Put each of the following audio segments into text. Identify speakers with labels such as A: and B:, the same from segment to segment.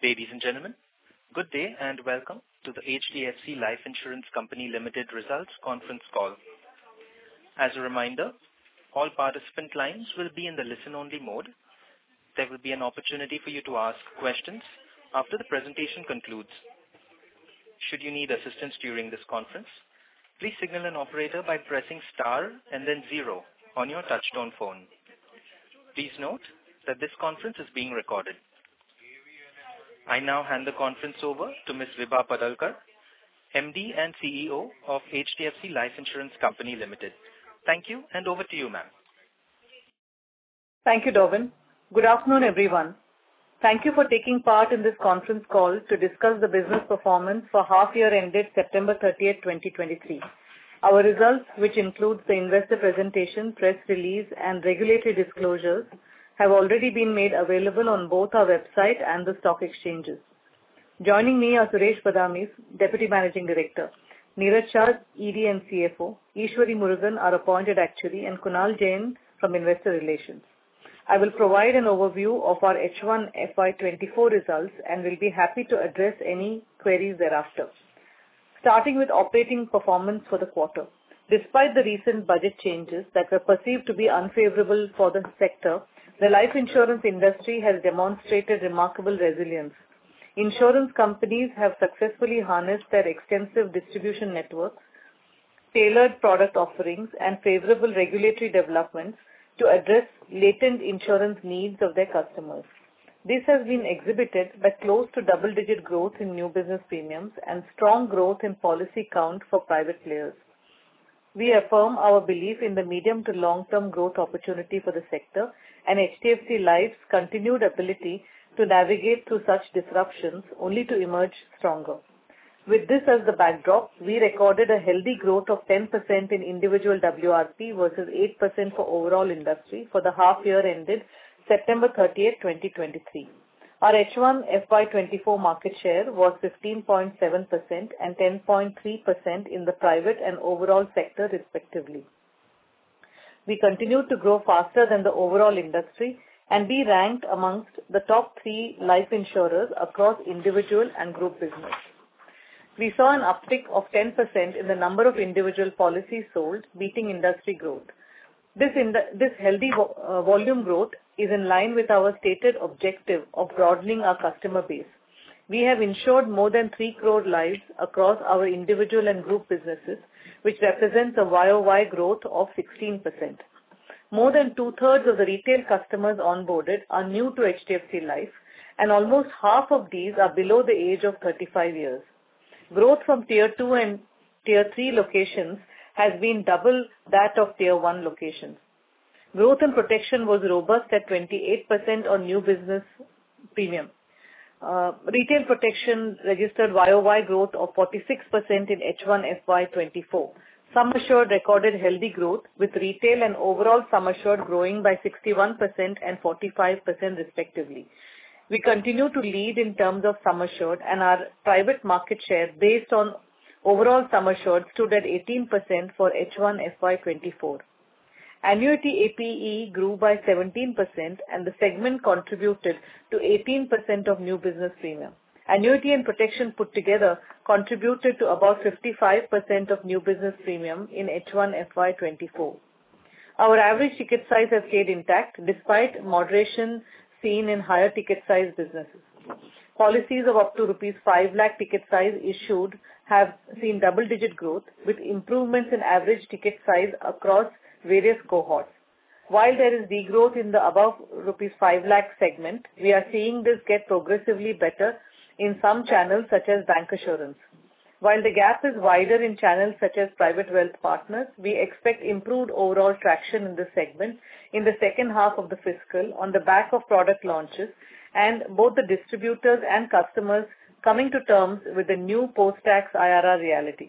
A: Ladies and gentlemen, good day and welcome to the HDFC Life Insurance Company Limited Results Conference Call. As a reminder, all participant lines will be in the listen-only mode. There will be an opportunity for you to ask questions after the presentation concludes. Should you need assistance during this conference, please signal an operator by pressing star and then 0 on your touchtone phone. Please note that this conference is being recorded. I now hand the conference over to Ms. Vibha Padalkar, MD and CEO of HDFC Life Insurance Company Limited. Thank you, and over to you, ma'am.
B: Thank you, Darwin. Good afternoon, everyone. Thank you for taking part in this conference call to discuss the business performance for half-year ended September 30th, 2023. Our results, which includes the investor presentation, press release, and regulatory disclosures, have already been made available on both our website and the stock exchanges. Joining me are Suresh Badami, Deputy Managing Director, Niraj Shah, ED and CFO, Ishwari Murugan, our appointed actuary, and Kunal Jain from Investor Relations. I will provide an overview of our H1 FY24 results and will be happy to address any queries thereafter. Starting with operating performance for the quarter. Despite the recent budget changes that were perceived to be unfavorable for the sector, the life insurance industry has demonstrated remarkable resilience. Insurance companies have successfully harnessed their extensive distribution networks, tailored product offerings, and favorable regulatory developments to address latent insurance needs of their customers. This has been exhibited by close to double-digit growth in new business premiums and strong growth in policy count for private players. We affirm our belief in the medium to long-term growth opportunity for the sector and HDFC Life's continued ability to navigate through such disruptions only to emerge stronger. With this as the backdrop, we recorded a healthy growth of 10% in individual WRP versus 8% for overall industry for the half-year ended September 30th, 2023. Our H1 FY24 market share was 15.7% and 10.3% in the private and overall sector respectively. We continued to grow faster than the overall industry and be ranked amongst the top 3 life insurers across individual and group business. We saw an uptick of 10% in the number of individual policies sold, beating industry growth. This healthy volume growth is in line with our stated objective of broadening our customer base. We have insured more than 3 crore lives across our individual and group businesses, which represents a YOY growth of 16%. More than two-thirds of the retail customers onboarded are new to HDFC Life, and almost half of these are below the age of 35 years. Growth from Tier 2 and Tier 3 locations has been double that of Tier 1 locations. Growth in protection was robust at 28% on new business premium. Retail protection registered YOY growth of 46% in H1 FY24. Sum assured recorded healthy growth, with retail and overall sum assured growing by 61% and 45% respectively. We continue to lead in terms of sum assured, and our private market share based on overall sum assured stood at 18% for H1 FY24. Annuity APE grew by 17% and the segment contributed to 18% of new business premium. Annuity and protection put together contributed to about 55% of new business premium in H1 FY24. Our average ticket size has stayed intact despite moderation seen in higher ticket size businesses. Policies of up to rupees 5 lakh ticket size issued have seen double-digit growth with improvements in average ticket size across various cohorts. While there is degrowth in the above rupees 5 lakh segment, we are seeing this get progressively better in some channels such as bancassurance. While the gap is wider in channels such as private wealth partners, we expect improved overall traction in this segment in the second half of the fiscal on the back of product launches and both the distributors and customers coming to terms with the new post-tax IRR reality.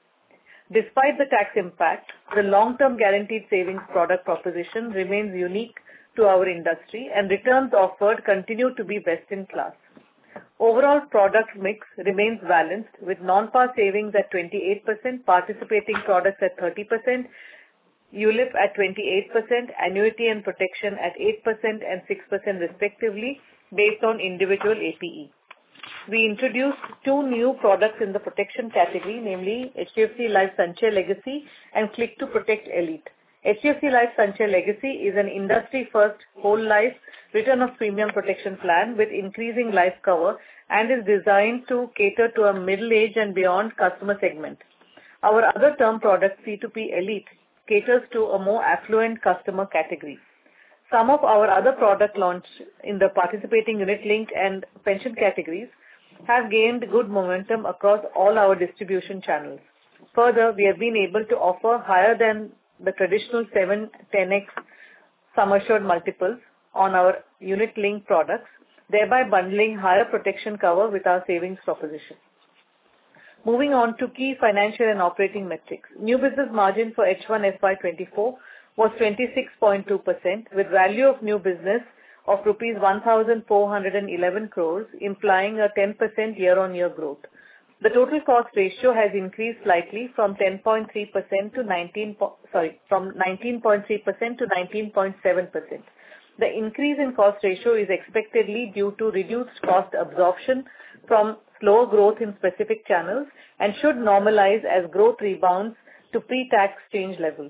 B: Despite the tax impact, the long-term guaranteed savings product proposition remains unique to our industry and returns offered continue to be best in class. Overall product mix remains balanced with non-par savings at 28%, participating products at 30%, ULIP at 28%, annuity and protection at 8% and 6% respectively based on individual APE. we introduced two new products in the protection category, namely HDFC Life Sanchay Legacy and Click 2 Protect Elite. HDFC Life Sanchay Legacy is an industry-first whole life return of premium protection plan with increasing life cover and is designed to cater to a middle-aged and beyond customer segment. Our other term product, C2P Elite, caters to a more affluent customer category. Some of our other product launch in the participating unit-linked and pension categories have gained good momentum across all our distribution channels. Further, we have been able to offer higher than the traditional 7-10x sum assured multiples on our unit-linked products, thereby bundling higher protection cover with our savings proposition. Moving on to key financial and operating metrics. New business margin for H1 FY24 was 26.2%, with value of new business of rupees 1,411 crores, implying a 10% year-on-year growth. The total cost ratio has increased slightly from 19.3% to 19.7%. The increase in cost ratio is expectedly due to reduced cost absorption from slower growth in specific channels and should normalize as growth rebounds to pre-tax change levels.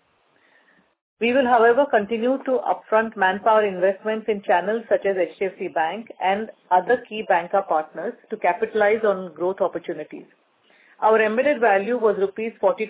B: We will, however, continue to upfront manpower investments in channels such as HDFC Bank and other key banker partners to capitalize on growth opportunities. Our embedded value was rupees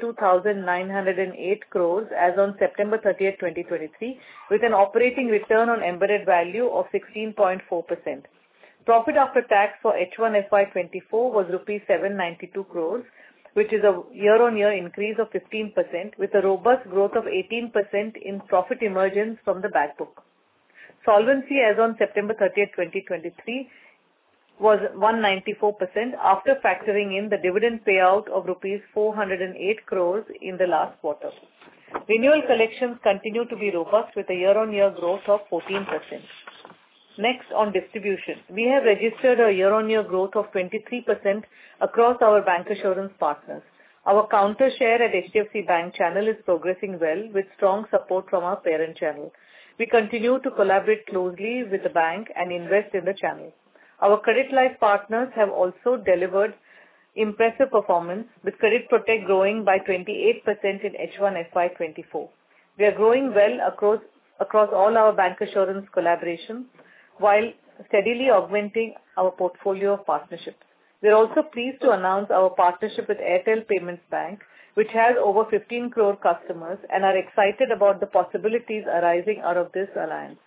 B: 42,908 crores as on September 30th, 2023, with an operating return on embedded value of 16.4%. Profit after tax for H1 FY24 was rupees 792 crores, which is a year-on-year increase of 15%, with a robust growth of 18% in profit emergence from the back book. Solvency as on September 30th, 2023 was 194% after factoring in the dividend payout of rupees 408 crores in the last quarter. Renewal collections continue to be robust with a year-on-year growth of 14%. Next, on distribution. We have registered a year-on-year growth of 23% across our bancassurance partners. Our counter share at HDFC Bank channel is progressing well with strong support from our parent channel. We continue to collaborate closely with the bank and invest in the channel. Our credit life partners have also delivered impressive performance, with Credit Protect growing by 28% in H1 FY24. We are growing well across all our bancassurance collaborations while steadily augmenting our portfolio of partnerships. We are also pleased to announce our partnership with Airtel Payments Bank, which has over 15 crore customers, and are excited about the possibilities arising out of this alliance.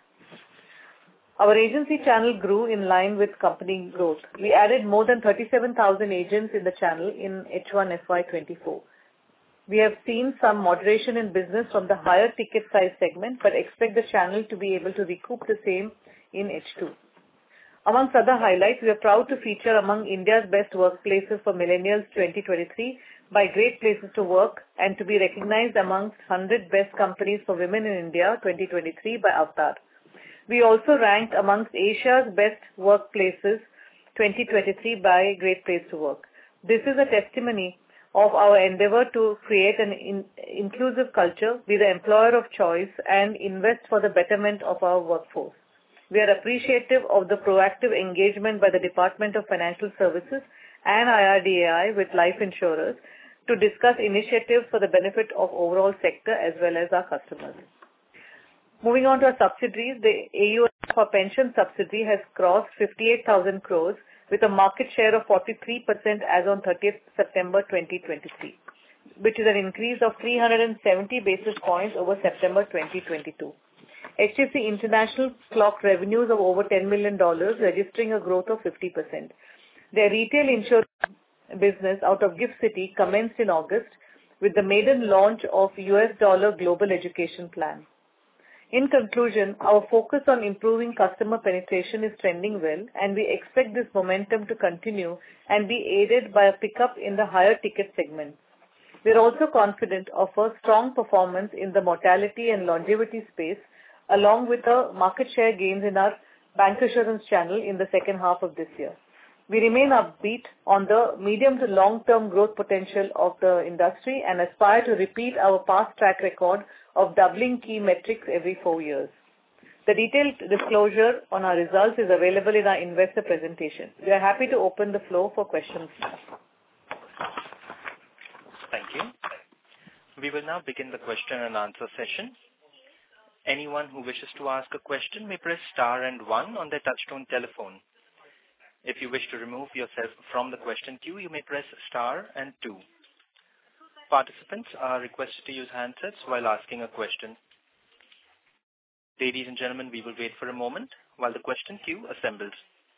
B: Our agency channel grew in line with company growth. We added more than 37,000 agents in the channel in H1 FY24. We have seen some moderation in business from the higher ticket size segment, but expect the channel to be able to recoup the same in H2. Amongst other highlights, we are proud to feature among India's best workplaces for millennials 2023 by Great Places to Work and to be recognized amongst 100 best companies for women in India 2023 by Avtar. We also ranked amongst Asia's best workplaces 2023 by Great Place to Work. This is a testimony of our endeavor to create an inclusive culture, be the employer of choice, and invest for the betterment of our workforce. We are appreciative of the proactive engagement by the Department of Financial Services and IRDAI with life insurers to discuss initiatives for the benefit of overall sector as well as our customers. Moving on to our subsidiaries, the AUM for pension subsidiary has crossed 58,000 crores with a market share of 43% as on 30th September 2023, which is an increase of 370 basis points over September 2022. HDFC International clocked revenues of over $10 million, registering a growth of 50%. Their retail insurance business out of GIFT City commenced in August with the maiden launch of US dollar global education plan. In conclusion, our focus on improving customer penetration is trending well, and we expect this momentum to continue and be aided by a pickup in the higher ticket segments. We are also confident of a strong performance in the mortality and longevity space, along with the market share gains in our bancassurance channel in the second half of this year. We remain upbeat on the medium to long-term growth potential of the industry and aspire to repeat our past track record of doubling key metrics every 4 years. The detailed disclosure on our results is available in our investor presentation. We are happy to open the floor for questions now.
A: Thank you. We will now begin the question and answer session. Anyone who wishes to ask a question may press star and one on their touchtone telephone. If you wish to remove yourself from the question queue, you may press star and two. Participants are requested to use handsets while asking a question. Ladies and gentlemen, we will wait for a moment while the question queue assembles.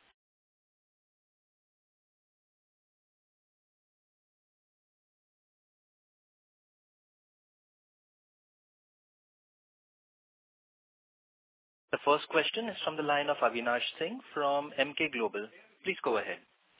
A: The first question is from the line of Avinash Singh from Emkay Global. Please go ahead.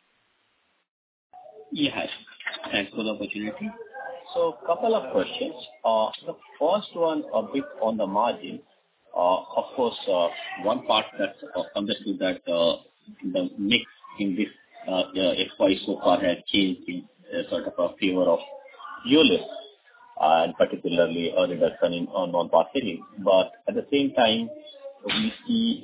C: Yes, thanks for the opportunity. So, couple of questions. The first one, a bit on the margin. Of course, one part that understood that the mix in this FY so far has changed in sort of a favor of ULIP, and particularly a reduction in non-par savings. But at the same time, we see,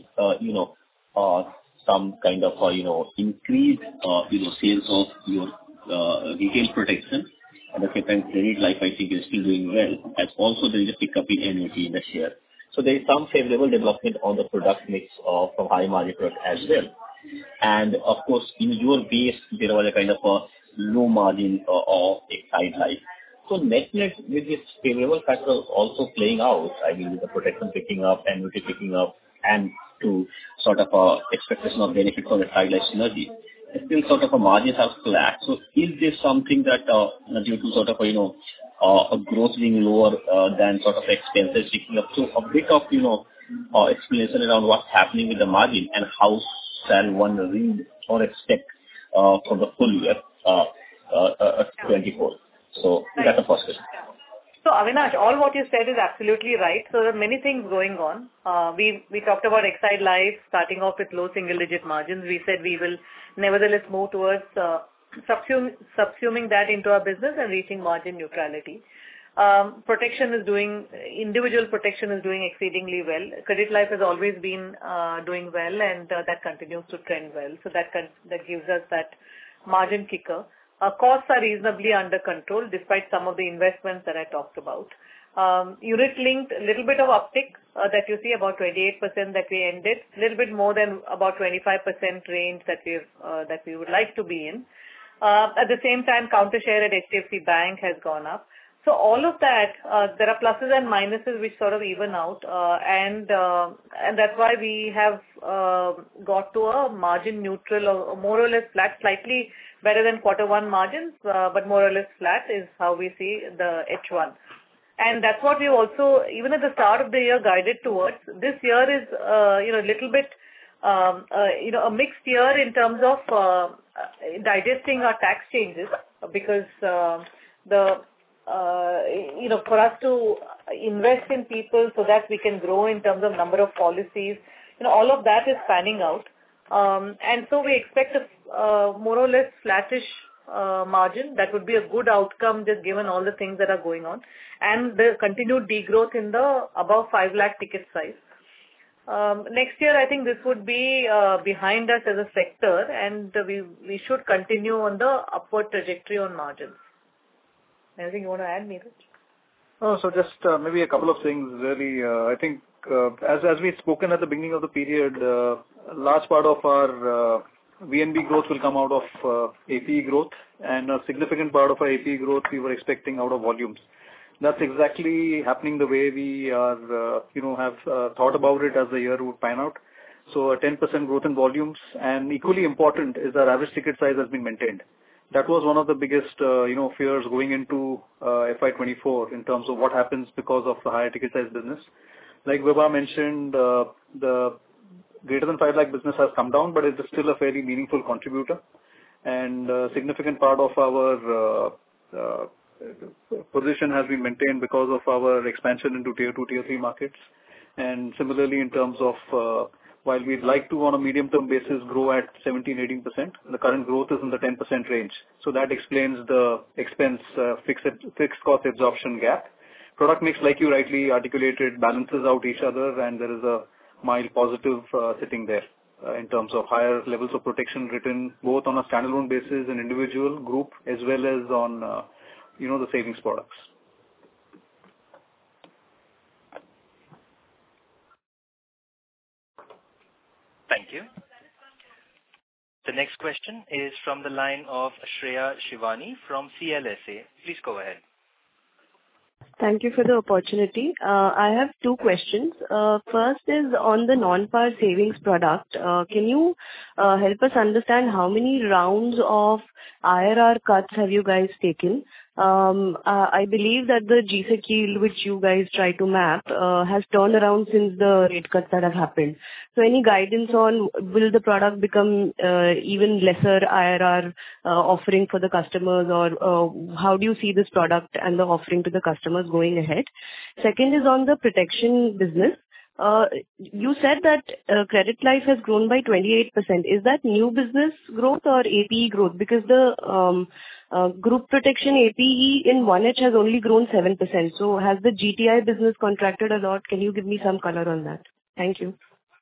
C: some kind of, increased, sales of your retail protection. At the same time, credit life, I think, is still doing well. As also there is a pickup in annuity in the share. So there is some favorable development on the product mix from high margin product as well. And of course, in your base, there was a kind of a low margin of Exide Life. So net-net with this favorable factor also playing out, I mean, with the protection picking up, annuity picking up, and to sort of expectation of benefit from the Exide Life synergy, still sort of a margins are flat. So is this something that due to sort of a growth being lower than sort of expenses picking up? So a bit of explanation around what's happening with the margin and how shall one read or expect for the full year 24. So that's the first question.
B: So Avinash, all what you said is absolutely right. So there are many things going on. We talked about Exide Life starting off with low single-digit margins. We said we will nevertheless move towards subsuming that into our business and reaching margin neutrality. Individual protection is doing exceedingly well. Credit Life has always been doing well, and that continues to trend well. So that gives us that margin kicker. Costs are reasonably under control despite some of the investments that I talked about. Unit linked, a little bit of uptick that you see, about 28% that we ended, a little bit more than about 25% range that we would like to be in. At the same time, counter share at HDFC Bank has gone up. So all of that, there are pluses and minuses which sort of even out, and that's why we have got to a margin neutral or more or less flat, slightly better than Q1 margins, but more or less flat is how we see the H1. And that's what we also, even at the start of the year, guided towards. This year is, a little bit, a mixed year in terms of digesting our tax changes, because for us to invest in people so that we can grow in terms of number of policies, all of that is panning out. And so we expect a more or less flattish margin. That would be a good outcome just given all the things that are going on. And the continued degrowth in the above 5 lakh ticket size. Next year, I think this would be behind us as a sector, and we should continue on the upward trajectory on margins. Anything you want to add, Neeraj?
D: Oh, so just maybe a couple of things really. I think as we've spoken at the beginning of the period, a large part of our VNB growth will come out of APE growth, and a significant part of our APE growth we were expecting out of volumes. That's exactly happening the way we are, have thought about it as the year would pan out. So a 10% growth in volumes, and equally important is our average ticket size has been maintained. That was one of the biggest, fears going into FY24 in terms of what happens because of the higher ticket size business. Like Vibha mentioned, the greater than 5 lakh business has come down, but it is still a fairly meaningful contributor. And a significant part of our position has been maintained because of our expansion into tier 2, tier 3 markets. And similarly, in terms of while we'd like to on a medium-term basis grow at 17-18%, the current growth is in the 10% range. So that explains the expense fixed cost absorption gap. Product mix, like you rightly articulated, balances out each other, and there is a mild positive sitting there in terms of higher levels of protection written both on a standalone basis in individual, group, as well as on the savings products.
A: Thank you. The next question is from the line of Shreya Shivani from CLSA. Please go ahead.
E: Thank you for the opportunity. I have two questions. First is on the non-par savings product. Can you help us understand how many rounds of IRR cuts have you guys taken? I believe that the GSEC yield which you guys try to map has turned around since the rate cuts that have happened. So any guidance on will the product become even lesser IRR offering for the customers, or how do you see this product and the offering to the customers going ahead? Second is on the protection business. You said that credit life has grown by 28%. Is that new business growth or APE growth? Because the group protection APE in 1H has only grown 7%. So has the GTI business contracted a lot? Can you give me some color on that? Thank you.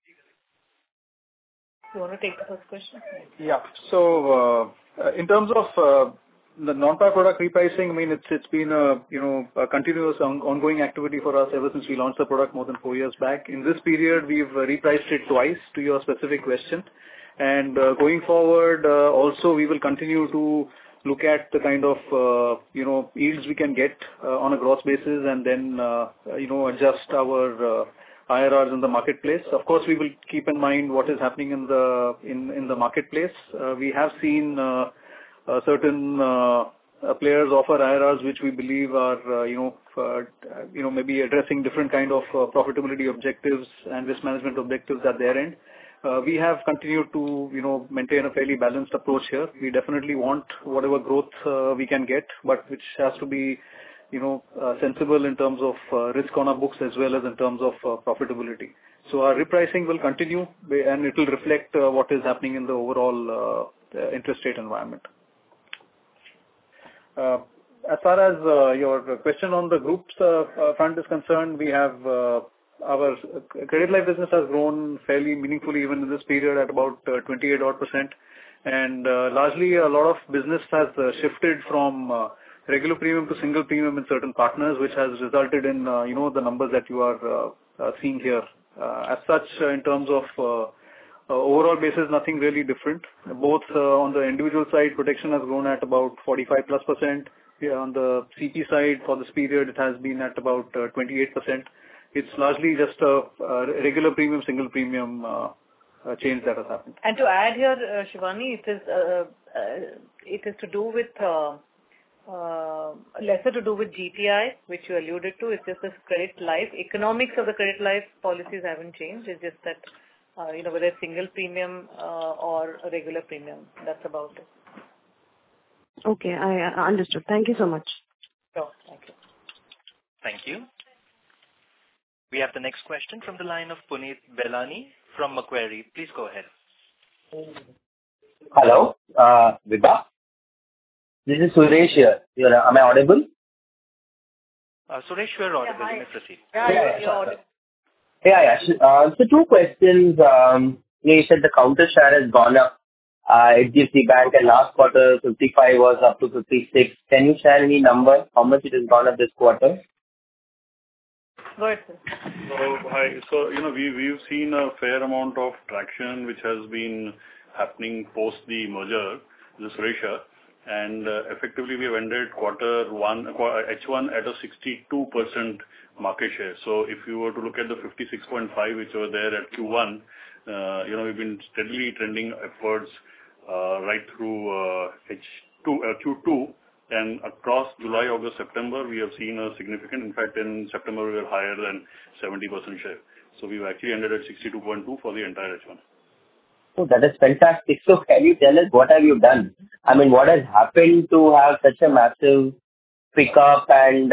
B: You want to take the first question?
D: Yeah. So in terms of the non-par product repricing, I mean, it's been a continuous ongoing activity for us ever since we launched the product more than 4 years back. In this period, we've repriced it twice to your specific question. And going forward, also we will continue to look at the kind of yields we can get on a gross basis, and then adjust our IRRs in the marketplace. Of course, we will keep in mind what is happening in the marketplace. We have seen certain players offer IRRs which we believe are maybe addressing different kind of profitability objectives and risk management objectives at their end. We have continued to maintain a fairly balanced approach here. We definitely want whatever growth we can get, but which has to be sensible in terms of risk on our books as well as in terms of profitability. So our repricing will continue, and it will reflect what is happening in the overall interest rate environment. As far as your question on the groups front is concerned, we have our credit life business has grown fairly meaningfully even in this period at about 28%. And largely a lot of business has shifted from regular premium to single premium in certain partners, which has resulted in the numbers that you are seeing here. As such, in terms of overall basis, nothing really different. Both on the individual side, protection has grown at about 45+%. On the CP side, for this period, it has been at about 28%. It's largely just a regular premium, single premium change that has happened.
B: And to add here, Shivani, it is to do with lesser to do with GTI, which you alluded to. It's just this credit life. Economics of the credit life policies haven't changed. It's just that whether it's single premium or a regular premium. That's about it.
E: Okay, I understood. Thank you so much.
B: Sure. Thank you.
A: Thank you. We have the next question from the line of Puneet Belani from Macquarie. Please go ahead.
F: Hello, Vibha. This is Suresh here. Am I audible?
A: Suresh, you are audible. You may proceed.
B: Yeah, you're audible.
F: Yeah. So two questions. You said the counter share has gone up. HDFC Bank and last quarter 55 was up to 56. Can you share any number? How much it has gone up this quarter?
B: Go ahead, sir.
G: So we've seen a fair amount of traction which has been happening post the merger, this Suresh. And effectively we have ended H1 at a 62% market share. So if you were to look at the 56.5 which were there at Q1, we've been steadily trending upwards right through Q2, and across July, August, September, we have seen a significant. In fact, in September we were higher than 70% share. So we've actually ended at 62.2 for the entire H1.
F: Oh, that is fantastic. So can you tell us what have you done? I mean, what has happened to have such a massive pickup, and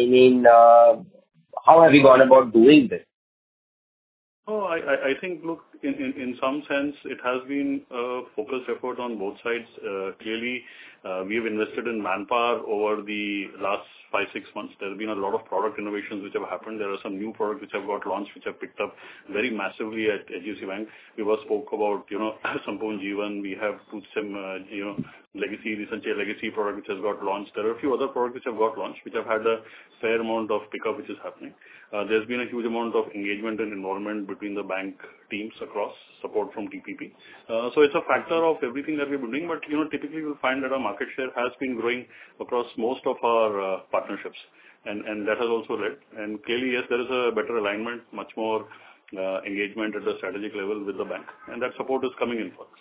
F: how have you gone about doing this?
G: Oh, I think, look, in some sense, it has been a focused effort on both sides. Clearly, we have invested in manpower over the last 5-6 months. There have been a lot of product innovations which have happened. There are some new products which have got launched, which have picked up very massively at HDFC Bank. We spoke about, Sampoorna Jeevan. We have some, legacy, recently a legacy product which has got launched. There are a few other products which have got launched, which have had a fair amount of pickup which is happening. There's been a huge amount of engagement and involvement between the bank teams across, support from TPP. So it's a factor of everything that we've been doing, but typically you'll find that our market share has been growing across most of our partnerships, and that has also led. And clearly, yes, there is a better alignment, much more engagement at the strategic level with the bank, and that support is coming in for us.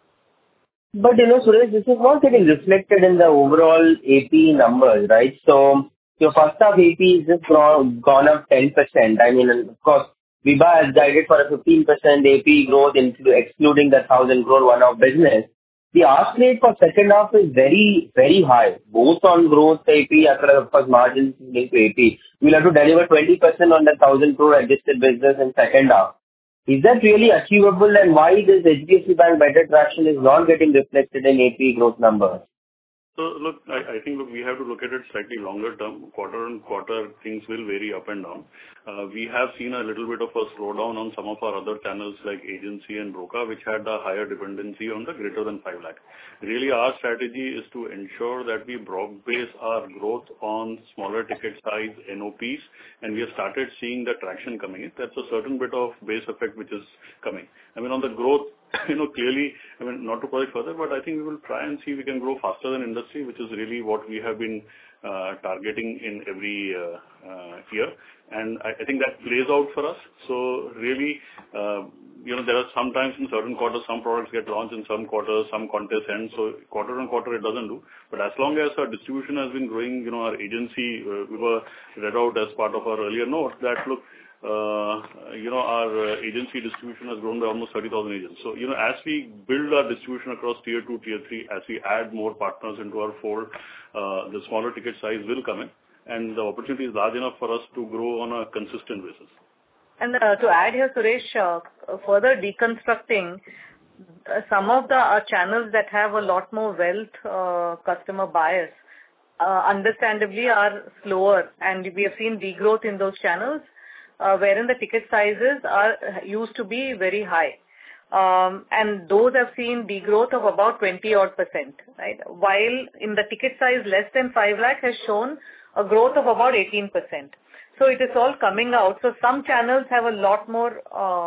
F: But Suresh, this is not getting reflected in the overall AP numbers, right? So your first half AP is just gone up 10%. I mean, of course, Vibha has guided for a 15% AP growth, excluding the 1,000 crore one-off business. The ask rate for second half is very, very high, both on growth AP as well as, of course, margins linked to AP. We'll have to deliver 20% on the 1,000 crore adjusted business in second half. Is that really achievable, and why this HDFC Bank better traction is not getting reflected in AP growth numbers?
G: So look, I think we have to look at it slightly longer term. Quarter on quarter, things will vary up and down. We have seen a little bit of a slowdown on some of our other channels like agency and broker, which had a higher dependency on the greater than 5 lakh. Really, our strategy is to ensure that we broad base our growth on smaller ticket size NOPs, and we have started seeing the traction coming in. That's a certain bit of base effect which is coming. I mean, on the growth, clearly, I mean, not to push further, but I think we will try and see if we can grow faster than industry, which is really what we have been targeting in every year. And I think that plays out for us. So really, there are sometimes in certain quarters, some products get launched, in some quarters, some contests end. So quarter on quarter, it doesn't do. But as long as our distribution has been growing, our agency, we were read out as part of our earlier note that, look, our agency distribution has grown by almost 30,000 agents. So, as we build our distribution across tier 2, tier 3, as we add more partners into our fold, the smaller ticket size will come in, and the opportunity is large enough for us to grow on a consistent basis.
B: And to add here, Suresh, further deconstructing, some of the channels that have a lot more wealth customer bias, understandably are slower, and we have seen degrowth in those channels, wherein the ticket sizes used to be very high. And those have seen degrowth of about 20-odd%, right? While in the ticket size less than 5 lakh has shown a growth of about 18%. So it is all coming out. So some channels have a lot more,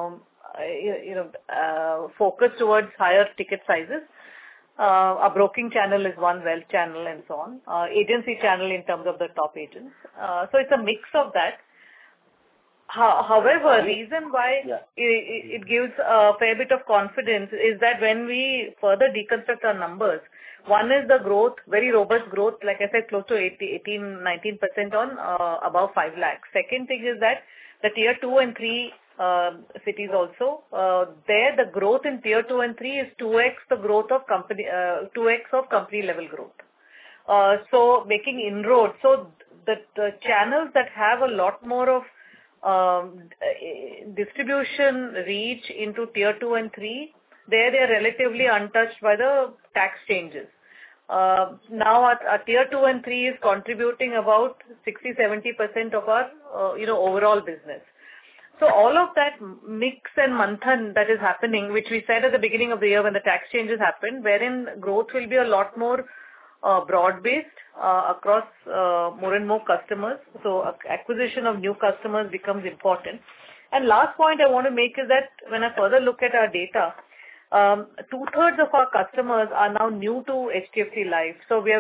B: focus towards higher ticket sizes. A broking channel is one, wealth channel and so on. Agency channel in terms of the top agents. So it's a mix of that. However, reason why it gives a fair bit of confidence is that when we further deconstruct our numbers, one is the growth, very robust growth, like I said, close to 18-19% on above 5 lakhs. Second thing is that the tier 2 and 3 cities also, there the growth in tier 2 and 3 is 2x the growth of company, 2x of company level growth. So making inroads. So the channels that have a lot more of distribution reach into tier 2 and 3, they are relatively untouched by the tax changes. Now our tier 2 and 3 is contributing about 60-70% of our overall business. So all of that mix and manthan that is happening, which we said at the beginning of the year when the tax changes happened, wherein growth will be a lot more broad-based across more and more customers. So acquisition of new customers becomes important. And last point I want to make is that when I further look at our data, 2/3 of our customers are now new to HDFC Life. So we are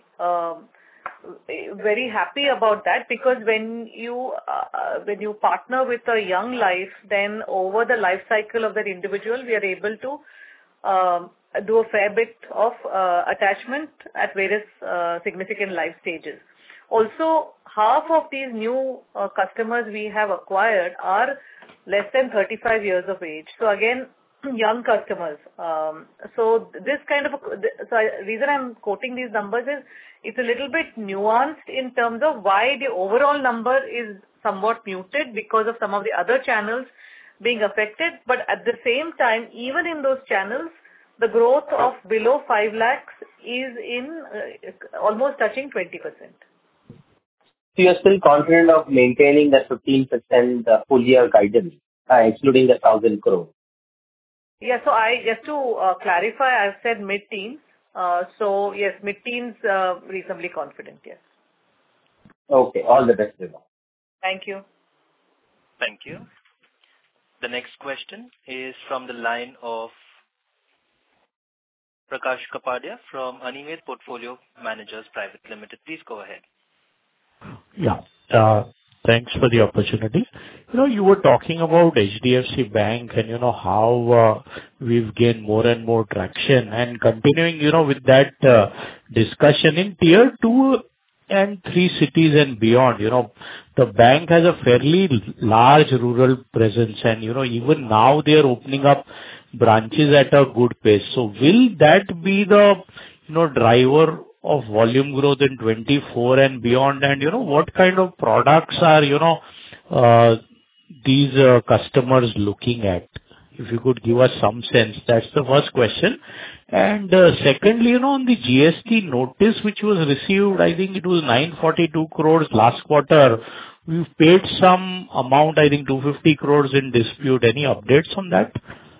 B: very happy about that, because when you partner with a young life, then over the life cycle of that individual, we are able to do a fair bit of attachment at various significant life stages. Also, half of these new customers we have acquired are less than 35 years of age. So again, young customers. So this kind of reason I'm quoting these numbers is it's a little bit nuanced in terms of why the overall number is somewhat muted because of some of the other channels being affected. But at the same time, even in those channels, the growth of below 5 lakhs is in almost touching 20%.
F: So you're still confident of maintaining that 15% full year guidance, excluding the 1,000 crore?
B: Yeah. So just to clarify, I've said mid-teens. So yes, mid-teens, reasonably confident, yes.
F: Okay. All the best, Vibha.
B: Thank you.
A: Thank you. The next question is from the line of Prakash Kapadia from Animate Portfolio Managers Private Limited. Please go ahead.
H: Yeah. Thanks for the opportunity. You were talking about HDFC Bank and, how we've gained more and more traction. And continuing, with that discussion in tier 2 and 3 cities and beyond, the bank has a fairly large rural presence and, even now they are opening up branches at a good pace. So will that be the, driver of volume growth in 24 and beyond? And, what kind of products are, these customers looking at? If you could give us some sense. That's the first question. And secondly, on the GST notice which was received, I think it was 942 crores last quarter. We've paid some amount, I think 250 crores in dispute. Any updates on that?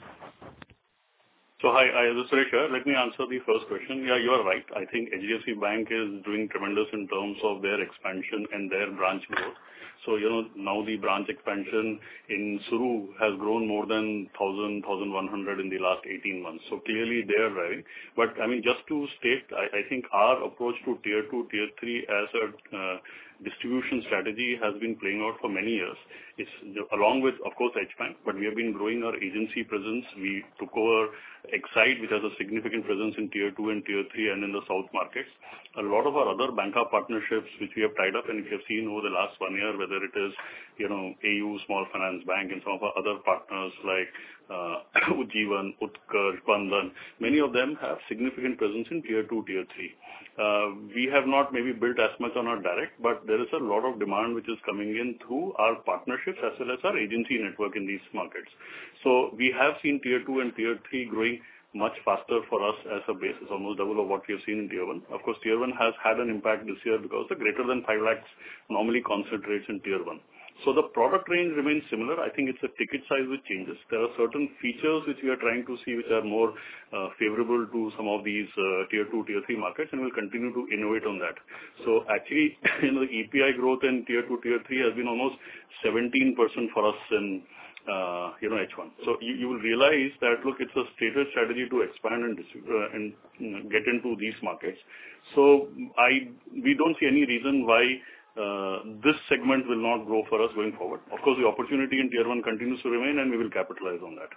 G: So hi, this is Suresh here. Let me answer the first question. Yeah, you are right. I think HDFC Bank is doing tremendous in terms of their expansion and their branch growth. So, now the branch expansion in Suru has grown more than 1,100 in the last 18 months. So clearly they are driving. But I mean, just to state, I think our approach to tier 2, tier 3 as a distribution strategy has been playing out for many years. It's along with, of course, H Bank, but we have been growing our agency presence. We took over Exide, which has a significant presence in tier 2 and tier 3 and in the south markets. A lot of our other banker partnerships, which we have tied up, and if you have seen over the last 1 year, whether it is, AU Small Finance Bank and some of our other partners like Ujjivan, Utkarsh, Bandhan, many of them have significant presence in tier 2, tier 3. We have not maybe built as much on our direct, but there is a lot of demand which is coming in through our partnerships as well as our agency network in these markets. So we have seen tier 2 and tier 3 growing much faster for us as a base. It's almost double of what we have seen in tier 1. Of course, tier 1 has had an impact this year because the greater than 5 lakhs normally concentrates in tier 1. So the product range remains similar. I think it's a ticket size which changes. There are certain features which we are trying to see which are more favorable to some of these tier 2, tier 3 markets, and we'll continue to innovate on that. So actually, the EPI growth in tier 2, tier 3 has been almost 17% for us in H1. So you will realize that, look, it's a stated strategy to expand and get into these markets. So we don't see any reason why this segment will not grow for us going forward. Of course, the opportunity in tier 1 continues to remain, and we will capitalize on that.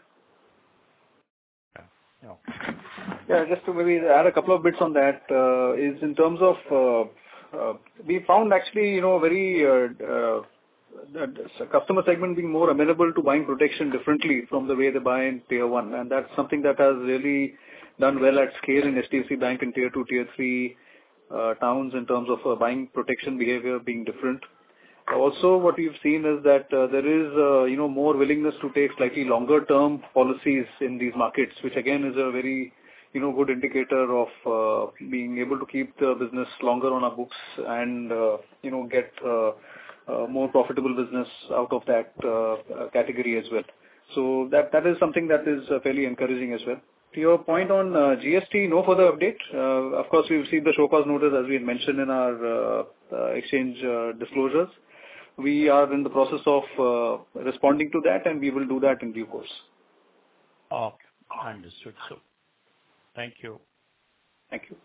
D: Yeah, just to maybe add a couple of bits on that, is in terms of, we found actually, very customer segment being more amenable to buying protection differently from the way they buy in tier 1. And that's something that has really done well at scale in HDFC Bank in tier 2, tier 3 towns in terms of buying protection behavior being different. Also, what we've seen is that there is, more willingness to take slightly longer term policies in these markets, which again is a very, good indicator of being able to keep the business longer on our books and, get more profitable business out of that category as well. So that is something that is fairly encouraging as well. To your point on GST, no further update. Of course, we've seen the show cause notice as we had mentioned in our exchange disclosures. We are in the process of responding to that, and we will do that in due course.
H: Okay, understood. So, thank you.
D: Thank you.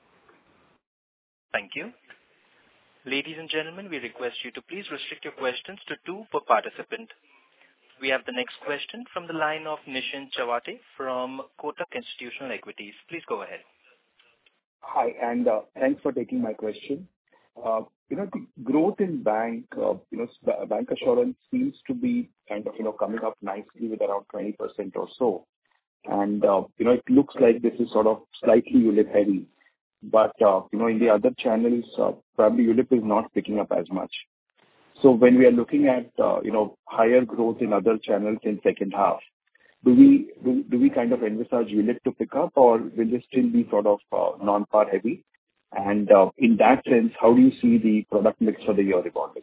A: Thank you. Ladies and gentlemen, we request you to please restrict your questions to 2 per participant. We have the next question from the line of Nischint Chawathe from Kotak Institutional Equities. Please go ahead.
I: Hi, and thanks for taking my question. The growth in bank, bank assurance seems to be kind of, coming up nicely with around 20% or so. And, it looks like this is sort of slightly ULIP heavy. But, in the other channels, probably ULIP is not picking up as much. So when we are looking at, higher growth in other channels in second half, do we kind of envisage ULIP to pick up, or will this still be sort of non-par heavy? And in that sense, how do you see the product mix for the year evolving?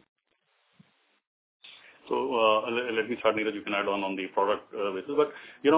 G: So let me start, Neeraj, you can add on the product basis. But,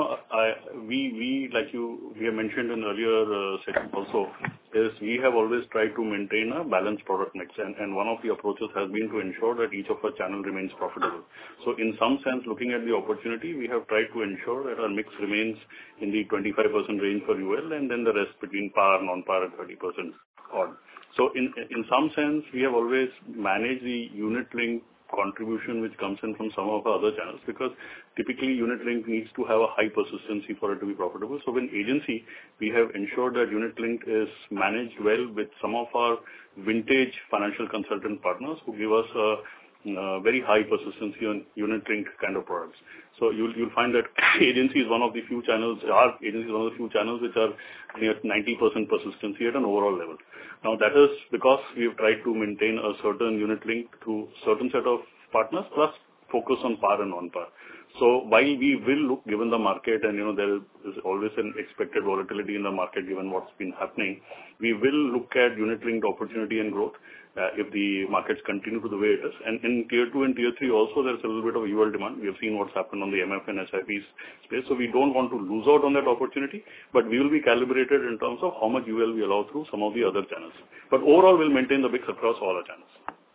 G: we have mentioned in earlier sessions also, is we have always tried to maintain a balanced product mix. And one of the approaches has been to ensure that each of our channel remains profitable. So in some sense, looking at the opportunity, we have tried to ensure that our mix remains in the 25% range for UL, and then the rest between par, non-par, and 30% odd. So in some sense, we have always managed the unit link contribution which comes in from some of our other channels, because typically unit link needs to have a high persistency for it to be profitable. So in agency, we have ensured that unit link is managed well with some of our vintage financial consultant partners who give us a very high persistency on unit link kind of products. So you'll find that agency is one of the few channels, our agency is one of the few channels which are near 90% persistency at an overall level. Now that is because we have tried to maintain a certain unit link to certain set of partners, plus focus on par and non-par. So while we will look, given the market, and there is always an expected volatility in the market given what's been happening, we will look at unit linked opportunity and growth if the markets continue to the way it is. And in tier 2 and tier 3 also, there's a little bit of UL demand. We have seen what's happened on the MF and SIPs space. So we don't want to lose out on that opportunity, but we will be calibrated in terms of how much UL we allow through some of the other channels. But overall, we'll maintain the mix across all our channels.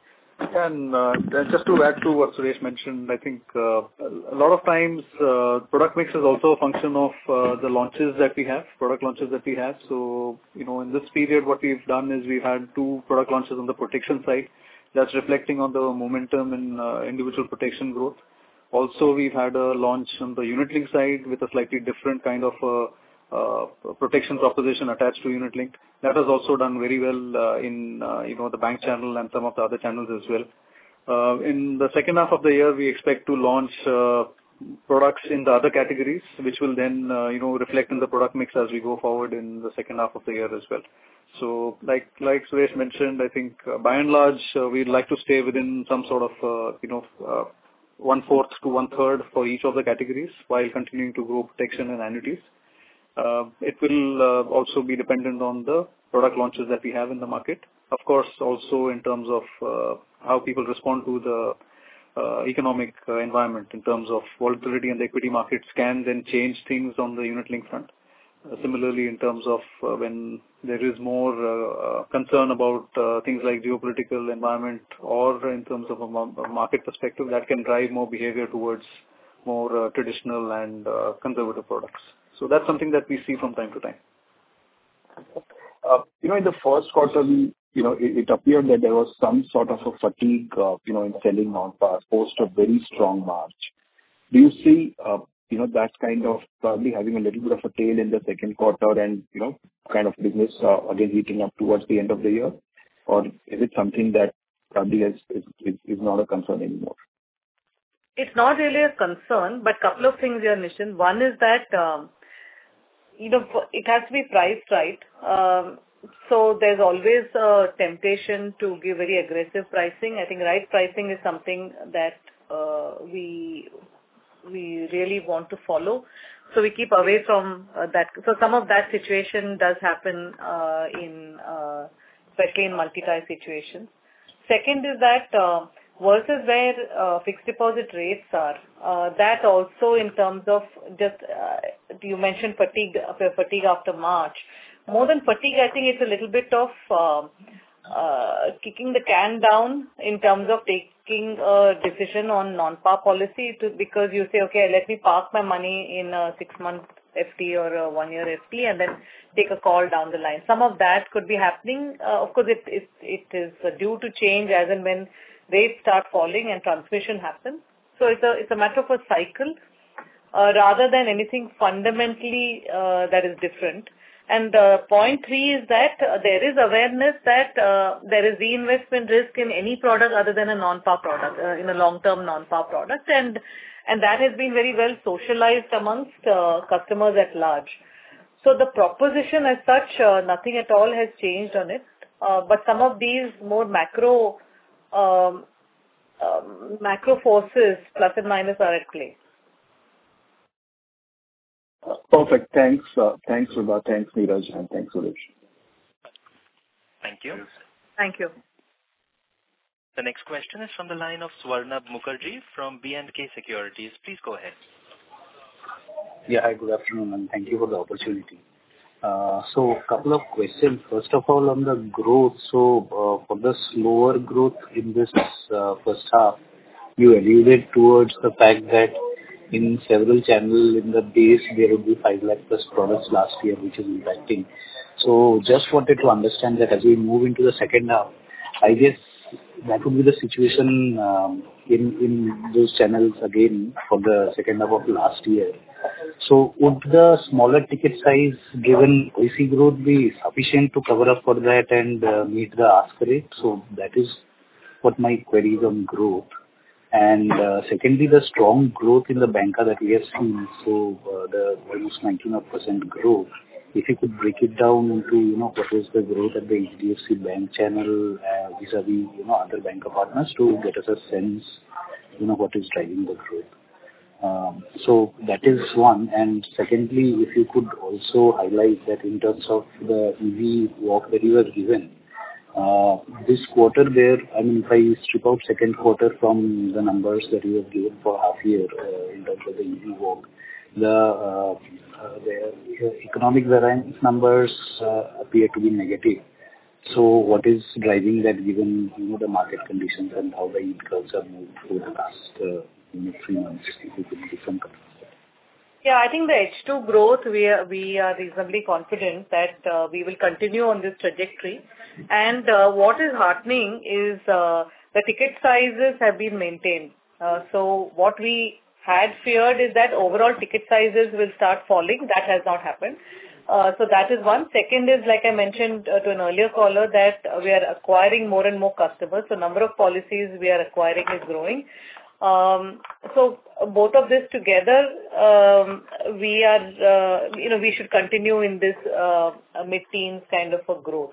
D: And just to add to what Suresh mentioned, I think a lot of times product mix is also a function of the launches that we have, product launches that we have. So, in this period, what we've done is we've had 2 product launches on the protection side. That's reflecting on the momentum in individual protection growth. Also, we've had a launch on the unit link side with a slightly different kind of protection proposition attached to unit link. That has also done very well in the bank channel and some of the other channels as well. In the second half of the year, we expect to launch products in the other categories, which will then reflect in the product mix as we go forward in the second half of the year as well. So like Suresh mentioned, I think by and large we'd like to stay within some sort of 1/4 to 1/3 for each of the categories while continuing to grow protection and annuities. It will also be dependent on the product launches that we have in the market. Of course, also in terms of how people respond to the economic environment in terms of volatility in the equity markets can then change things on the unit link front. Similarly, in terms of when there is more concern about things like geopolitical environment or in terms of a market perspective, that can drive more behavior towards more traditional and conservative products. So that's something that we see from time to time.
I: In the first quarter, it appeared that there was some sort of a fatigue, in selling non-par post a very strong March. Do you see, that kind of probably having a little bit of a tail in the second quarter and, kind of business again heating up towards the end of the year? Or is it something that probably is not a concern anymore?
B: It's not really a concern, but couple of things here, Nishin. One is that, it has to be priced right. So there's always a temptation to give very aggressive pricing. I think right pricing is something that we really want to follow. So we keep away from that. So some of that situation does happen especially in multi-tie situations. Second is that versus where fixed deposit rates are, that also in terms of just, you mentioned fatigue after March. More than fatigue, I think it's a little bit of kicking the can down in terms of taking a decision on non-par policy because you say, okay, let me park my money in a 6-month FD or a 1-year FD and then take a call down the line. Some of that could be happening. Of course, it is due to change as and when rates start falling and transmission happens. So it's a matter of a cycle rather than anything fundamentally that is different. And point 3 is that there is awareness that there is reinvestment risk in any product other than a non-par product, in a long-term non-par product. And that has been very well socialized amongst customers at large. So the proposition as such, nothing at all has changed on it. But some of these more macro macro forces plus and minus are at play.
I: Perfect. Thanks, Vibha. Thanks, Neeraj, and thanks, Suresh.
A: Thank you.
B: Thank you.
A: The next question is from the line of Swarnabh Mukherjee from B&K Securities. Please go ahead.
J: Yeah, hi, good afternoon, and thank you for the opportunity. So a couple of questions. First of all, on the growth. So, for the slower growth in this first half, you alluded towards the fact that in several channels in the base, there would be 5 lakh plus products last year, which is impacting. So just wanted to understand that as we move into the second half, I guess that would be the situation in those channels again for the second half of last year. So would the smaller ticket size given policy growth be sufficient to cover up for that and meet the ask rate? So that is what my query is on growth. And secondly, the strong growth in the banca that we have seen, so the almost 19% growth. If you could break it down into, what is the growth at the HDFC Bank channel vis-a-vis, other banker partners to get us a sense, what is driving the growth. So that is one. And secondly, if you could also highlight that in terms of the EV walk that you have given, this quarter there, I mean, if I strip out second quarter from the numbers that you have given for half year in terms of the EV walk, the economic variance numbers appear to be negative. So what is driving that given, the market conditions and how the yield curves have moved over the last 3 months? If you could give some comments.
B: Yeah, I think the H2 growth, we are reasonably confident that we will continue on this trajectory. And what is heartening is the ticket sizes have been maintained. So what we had feared is that overall ticket sizes will start falling. That has not happened. So that is one. Second is, like I mentioned to an earlier caller, that we are acquiring more and more customers. So number of policies we are acquiring is growing. So both of this together, we are, we should continue in this mid-teens kind of a growth.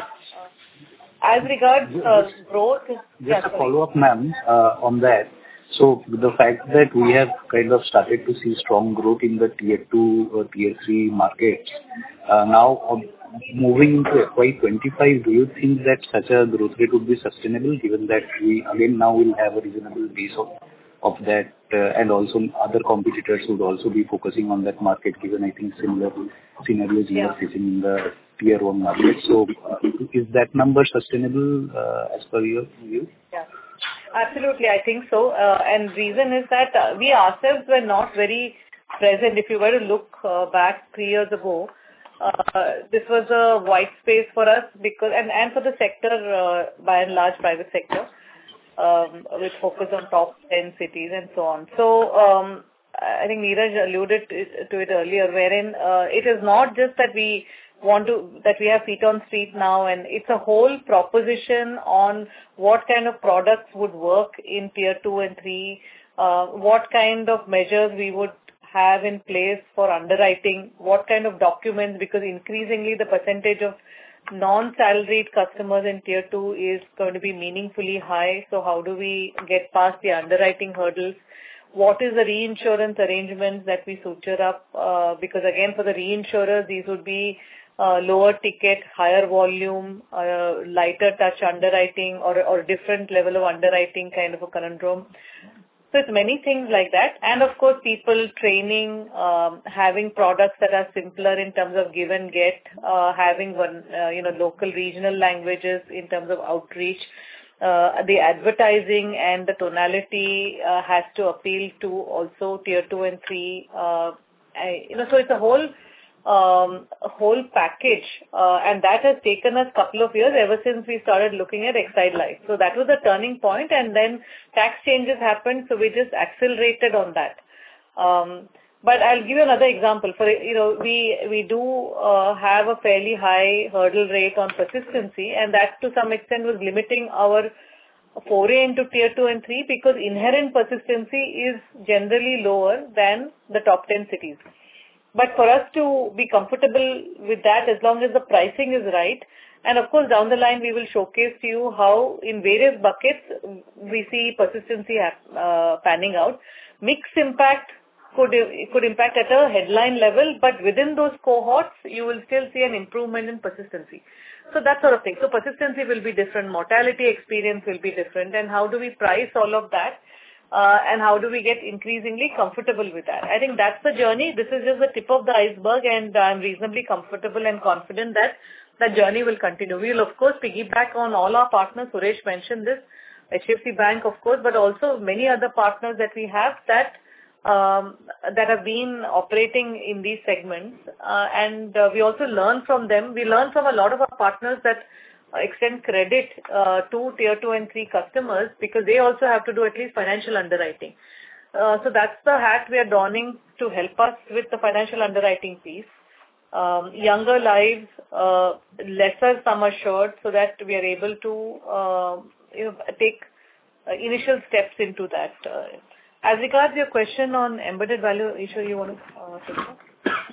B: As regards growth,
J: just a follow-up, ma'am, on that. So the fact that we have kind of started to see strong growth in the tier 2 or tier 3 markets, now moving into FY25, do you think that such a growth rate would be sustainable given that we again now will have a reasonable base of that and also other competitors would also be focusing on that market given I think similar scenarios you are facing in the tier 1 market. So is that number sustainable as per your view?
B: Yeah. Absolutely, I think so. And reason is that we ourselves were not very present. If you were to look back 3 years ago, this was a white space for us because and for the sector, by and large private sector, with focus on top 10 cities and so on. So I think Neeraj alluded to it earlier, wherein it is not just that we have feet on street now, and it's a whole proposition on what kind of products would work in tier 2 and 3, what kind of measures we would have in place for underwriting, what kind of documents, because increasingly the percentage of non-salaried customers in tier 2 is going to be meaningfully high. So how do we get past the underwriting hurdles? What is the reinsurance arrangements that we suture up? Because again, for the reinsurers, these would be lower ticket, higher volume, lighter touch underwriting or different level of underwriting kind of a conundrum. So it's many things like that. And of course, people training, having products that are simpler in terms of give and get, having one, local regional languages in terms of outreach. The advertising and the tonality has to appeal to also tier 2 and 3. So it's a whole package, and that has taken us a couple of years ever since we started looking at Exide Life. So that was a turning point, and then tax changes happened, so we just accelerated on that. But I'll give you another example. For we do have a fairly high hurdle rate on persistency, and that to some extent was limiting our foray into tier 2 and 3 because inherent persistency is generally lower than the top 10 cities. But for us to be comfortable with that, as long as the pricing is right, And of course, down the line, we will showcase to you how in various buckets we see persistency panning out. Mix impact could impact at a headline level, but within those cohorts, you will still see an improvement in persistency. So that sort of thing. So persistency will be different, mortality experience will be different, and how do we price all of that? And how do we get increasingly comfortable with that? I think that's the journey. This is just the tip of the iceberg, and I'm reasonably comfortable and confident that the journey will continue. We will, of course, piggyback on all our partners. Suresh mentioned this, HDFC Bank, of course, but also many other partners that we have that have been operating in these segments. And we also learn from them. We learn from a lot of our partners that extend credit to tier 2 and 3 customers because they also have to do at least financial underwriting. So that's the hat we are donning to help us with the financial underwriting piece. Younger lives, lesser sum assured, so that we are able to take initial steps into that. As regards your question on embedded value, Isha, you want to take that?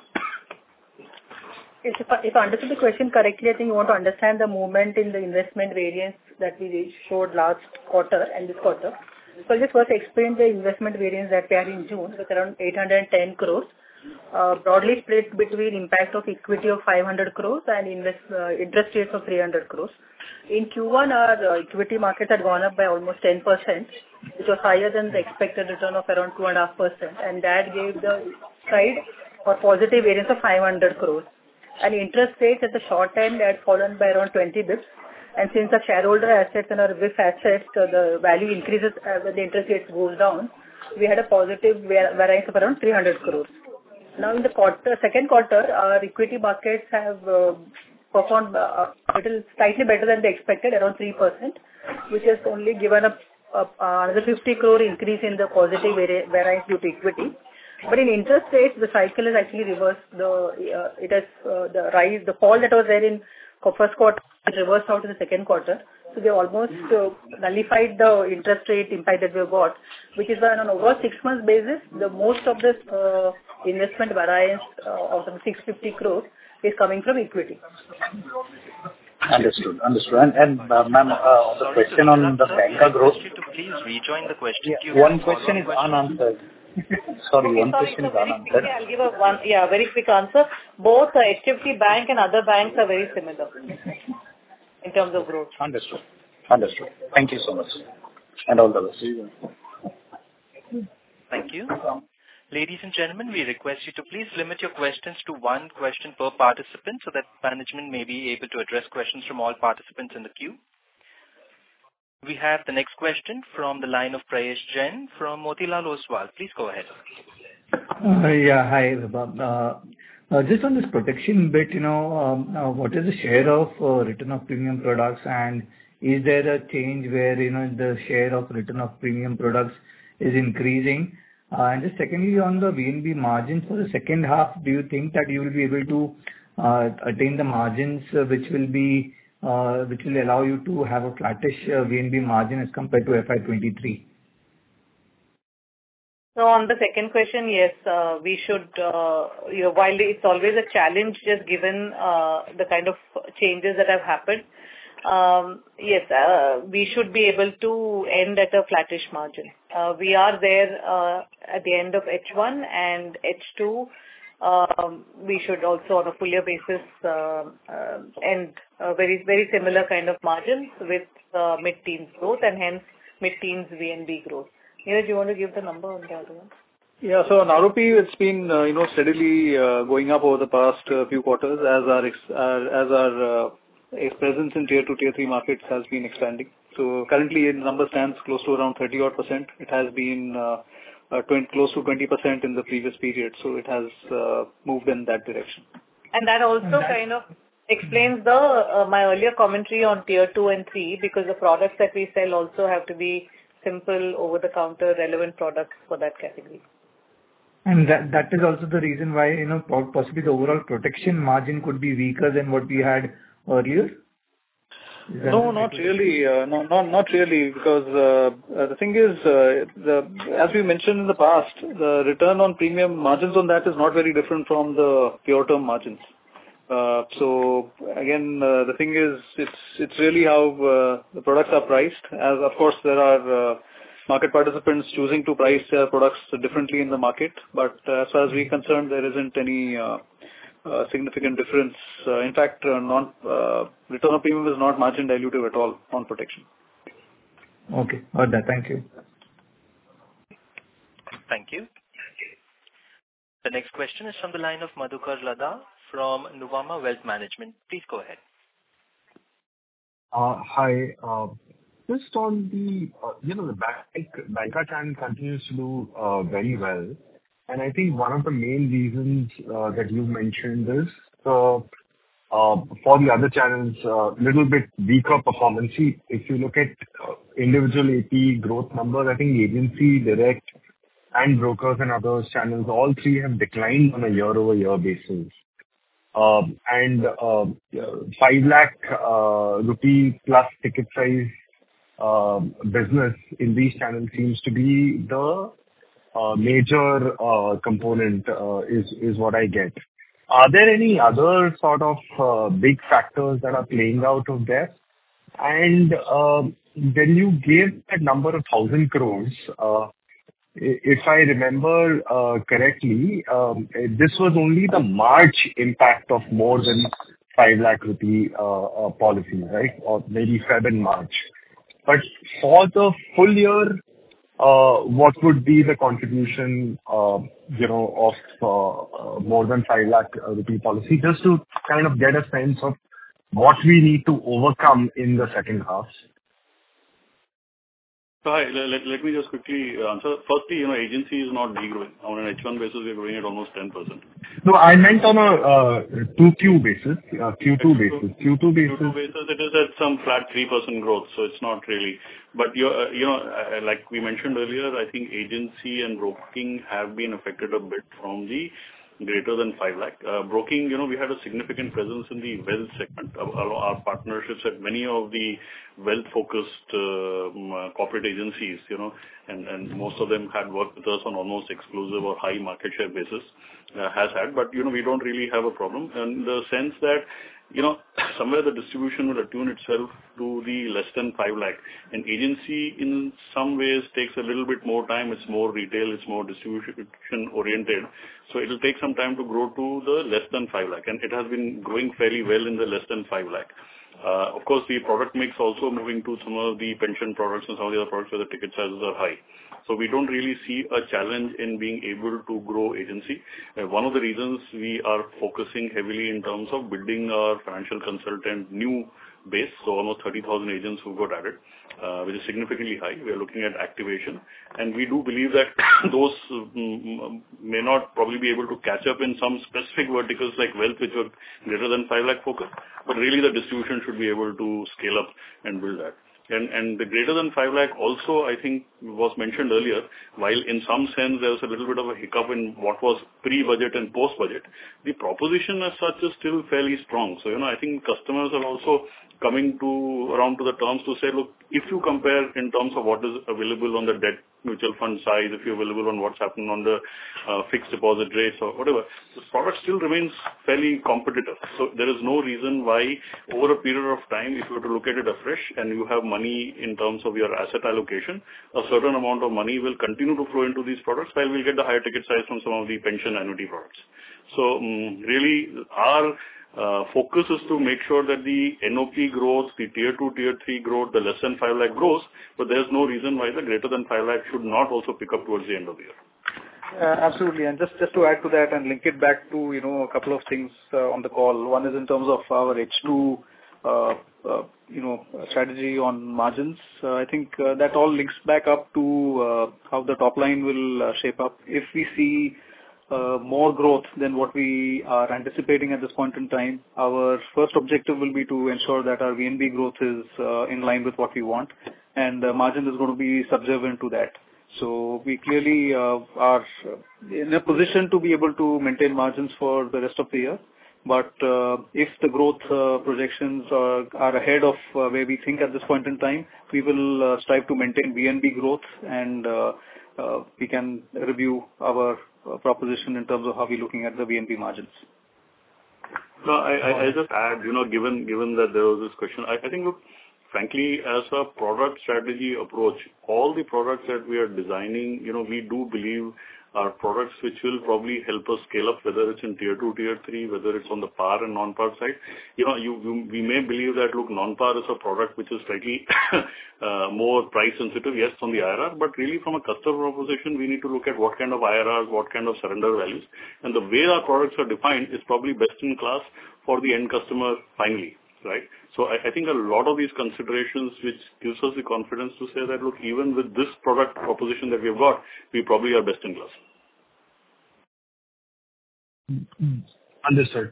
K: If I understood the question correctly, I think you want to understand the movement in the investment variance that we showed last quarter and this quarter. So I'll just first explain the investment variance that we had in June with around 810 crores, broadly split between impact of equity of 500 crores and interest rates of 300 crores. In Q1, our equity markets had gone up by almost 10%, which was higher than the expected return of around 2.5%, and that gave the side for positive variance of 500 crores. And interest rates at the short end had fallen by around 20 bits. And since the shareholder assets and our WIF assets, the value increases when the interest rates goes down, we had a positive variance of around 300 crores. Now in the second quarter, our equity markets have performed slightly better than they expected, around 3%, which has only given another 50 crore increase in the positive variance due to equity. But in interest rates, the cycle has actually reversed. The fall that was there in first quarter reversed out in the second quarter. So they almost nullified the interest rate impact that we got, which is why on an overall 6 months basis, the most of this investment variance of the 650 crores is coming from equity.
J: Understood. And ma'am, the question on the banker growth.
A: Please rejoin the question queue.
J: One question is unanswered. One question is unanswered.
B: I'll give a very quick answer. Both HDFC Bank and other banks are very similar in terms of growth.
J: Understood. Thank you so much. And all the best.
A: Thank you. Ladies and gentlemen, we request you to please limit your questions to one question per participant so that management may be able to address questions from all participants in the queue. We have the next question from the line of Prayesh Jain from Motilal Oswal. Please go ahead.
L: Hi, Vibha. Just on this protection bit, what is the share of return of premium products, and is there a change where the share of return of premium products is increasing? And just secondly, on the VNB margins for the second half, do you think that you will be able to attain the margins which will allow you to have a flattish VNB margin as compared to FY23?
B: So on the second question, yes, we should, while it's always a challenge just given the kind of changes that have happened, yes, we should be able to end at a flattish margin. We are there at the end of H1 and H2. We should also on a full year basis end very, very similar kind of margins with mid-teens growth and hence mid-teens VNB growth. Neeraj, do you want to give the number on the other one?
D: Yeah, so on ROP, it's been steadily going up over the past few quarters as our presence in tier 2, tier 3 markets has been expanding. So currently, the number stands close to around 30-odd%. It has been close to 20% in the previous period. So it has moved in that direction.
B: And that also kind of explains my earlier commentary on tier 2 and 3 because the products that we sell also have to be simple, over-the-counter, relevant products for that category.
L: And that is also the reason why, possibly the overall protection margin could be weaker than what we had earlier?
D: No, not really. Not really, because the thing is, as we mentioned in the past, the return on premium margins on that is not very different from the pure term margins. So again, the thing is, it's really how the products are priced. As of course, there are market participants choosing to price their products differently in the market. But as far as we're concerned, there isn't any significant difference. In fact, return of premium is not margin dilutive at all on protection.
L: Okay. Got that. Thank you.
A: Thank you. The next question is from the line of Madhukar Ladha from Nuvama Wealth Management. Please go ahead.
M: Hi. Just on the, the banker channel continues to do very well. And I think one of the main reasons that you mentioned is for the other channels, little bit weaker performance. If you look at individual AP growth numbers, I think agency, direct, and brokers and other channels, all three have declined on a year-over-year basis. And 5 lakh rupee plus ticket size business in these channels seems to be the major component, is what I get. Are there any other sort of big factors that are playing out of there? And when you gave that number of 1,000 crores, if I remember correctly, this was only the March impact of more than 5 lakh rupee policy, right? Or maybe Feb and March. But for the full year, what would be the contribution, of more than 5 lakh rupee policy, just to kind of get a sense of what we need to overcome in the second half?
G: So hi, let me just quickly answer. Firstly, agency is not degrowing. On an H1 basis, we're growing at almost 10%.
M: No, I meant on a 2Q basis, Q2 basis. Q2 basis,
G: it is at some flat 3% growth, so it's not really. But like we mentioned earlier, I think agency and broking have been affected a bit from the greater than 5 lakh. Broking, we had a significant presence in the wealth segment. Our partnerships at many of the wealth-focused corporate agencies, and most of them had worked with us on almost exclusive or high market share basis, but we don't really have a problem in the sense that, somewhere the distribution will attune itself to the less than 5 lakh. And agency in some ways takes a little bit more time. It's more retail, it's more distribution oriented. So it'll take some time to grow to the less than 5 lakh. And it has been growing fairly well in the less than 5 lakh. Of course, the product mix also moving to some of the pension products and some of the other products where the ticket sizes are high. So we don't really see a challenge in being able to grow agency. One of the reasons we are focusing heavily in terms of building our financial consultant new base, so almost 30,000 agents who got added, which is significantly high. We are looking at activation, and we do believe that those may not probably be able to catch up in some specific verticals like wealth, which were greater than 5 lakh focus, but really the distribution should be able to scale up and build that. And the greater than 5 lakh also, I think, was mentioned earlier, while in some sense there was a little bit of a hiccup in what was pre-budget and post-budget, the proposition as such is still fairly strong. So, I think customers are also coming around to the terms to say, look, if you compare in terms of what is available on the debt mutual fund side, if you're available on what's happening on the fixed deposit rates or whatever, the product still remains fairly competitive. So there is no reason why over a period of time, if you were to look at it afresh and you have money in terms of your asset allocation, a certain amount of money will continue to flow into these products while we'll get the higher ticket size from some of the pension annuity products. So really our focus is to make sure that the NOP growth, the tier 2, tier 3 growth, the less than 5 lakh grows, but there's no reason why the greater than 5 lakh should not also pick up towards the end of the year.
D: Absolutely. And just to add to that and link it back to, a couple of things on the call. One is in terms of our H2, strategy on margins. I think that all links back up to how the top line will shape up. If we see more growth than what we are anticipating at this point in time, our first objective will be to ensure that our VNB growth is in line with what we want, and the margin is going to be subservient to that. So we clearly are in a position to be able to maintain margins for the rest of the year. But if the growth projections are ahead of where we think at this point in time, we will strive to maintain VNB growth, and we can review our proposition in terms of how we're looking at the VNB margins.
G: No, I just add, given that there was this question, I think, look, frankly, as a product strategy approach, all the products that we are designing, we do believe are products which will probably help us scale up, whether it's in tier 2, tier 3, whether it's on the par and non-par side. We may believe that, look, non-par is a product which is slightly more price sensitive, yes, on the IRR, but really from a customer proposition, we need to look at what kind of IRRs, what kind of surrender values. And the way our products are defined is probably best in class for the end customer finally, right? So I think a lot of these considerations which gives us the confidence to say that, look, even with this product proposition that we've got, we probably are best in class.
M: Understood.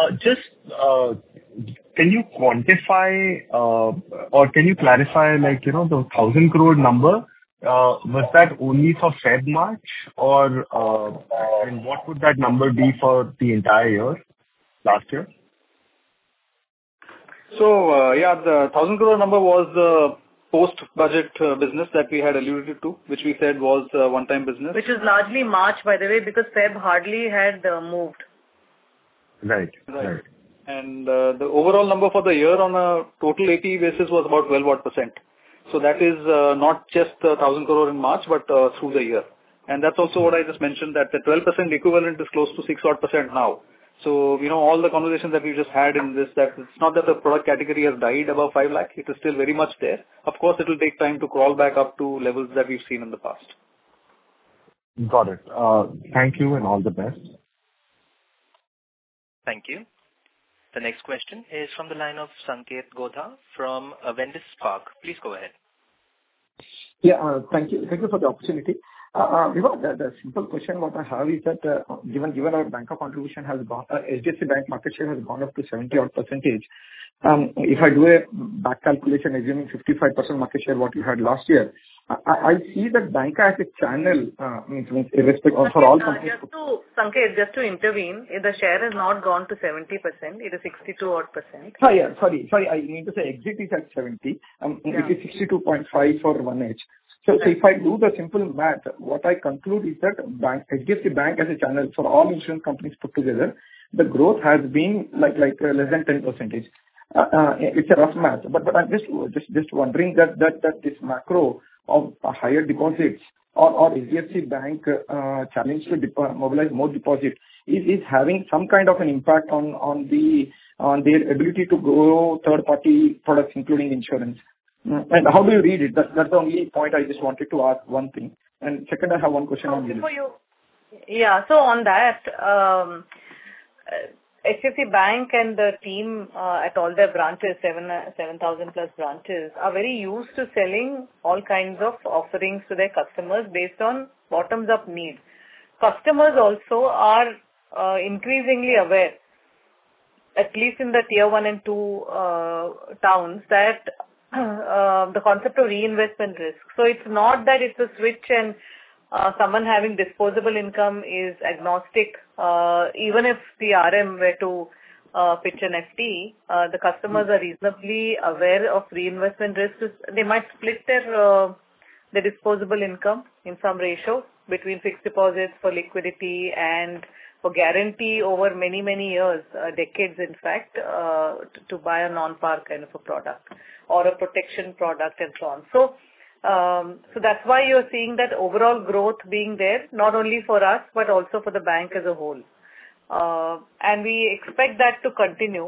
M: Can you quantify or can you clarify, the 1,000 crore number? Was that only for Feb March, or and what would that number be for the entire year last year?
D: So, the 1,000 crore number was the post-budget business that we had alluded to, which we said was one-time business.
B: Which is largely March, by the way, because Feb hardly had moved.
M: Right.
D: And the overall number for the year on a total AP basis was about 12%. So that is not just 1,000 crore in March, but through the year. And that's also what I just mentioned, that the 12% equivalent is close to 6% now. So, all the conversations that we just had in this, that it's not that the product category has died above 5 lakh, it is still very much there. Of course, it will take time to crawl back up to levels that we've seen in the past.
M: Got it. Thank you and all the best.
A: Thank you. The next question is from the line of Sanket Godha from Avendus Spark. Please go ahead.
N: Yeah, thank you. Thank you for the opportunity. The simple question what I have is that given our banker contribution has gone, HDFC Bank market share has gone up to 70-odd%. If I do a back calculation, assuming 55% market share what you had last year, I see that banker as a channel means irrespective of for all companies.
B: Sanket, just to intervene, the share has not gone to 70%. It is 62-odd%.
N: Sorry. I mean to say exit is at 70. It is 62.5 for 1H. So if I do the simple math, what I conclude is that HDFC Bank as a channel for all insurance companies put together, the growth has been like less than 10%. It's a rough math, but I'm just wondering that this macro of higher deposits or HDFC Bank challenge to mobilize more deposits is having some kind of an impact on their ability to grow third-party products, including insurance. And how do you read it? That's the only point I just wanted to ask one thing. And second, I have one question on
B: you. Yeah, so on that, HDFC Bank and the team at all their branches, 7,000 plus branches, are very used to selling all kinds of offerings to their customers based on bottoms-up needs. Customers also are increasingly aware, at least in the tier 1 and 2 towns, that the concept of reinvestment risk. So it's not that it's a switch and someone having disposable income is agnostic. Even if the RM were to pitch an FD, the customers are reasonably aware of reinvestment risks. They might split their disposable income in some ratio between fixed deposits for liquidity and for guarantee over many, many years, decades in fact, to buy a non-par kind of a product or a protection product and so on. So that's why you're seeing that overall growth being there, not only for us, but also for the bank as a whole. And we expect that to continue.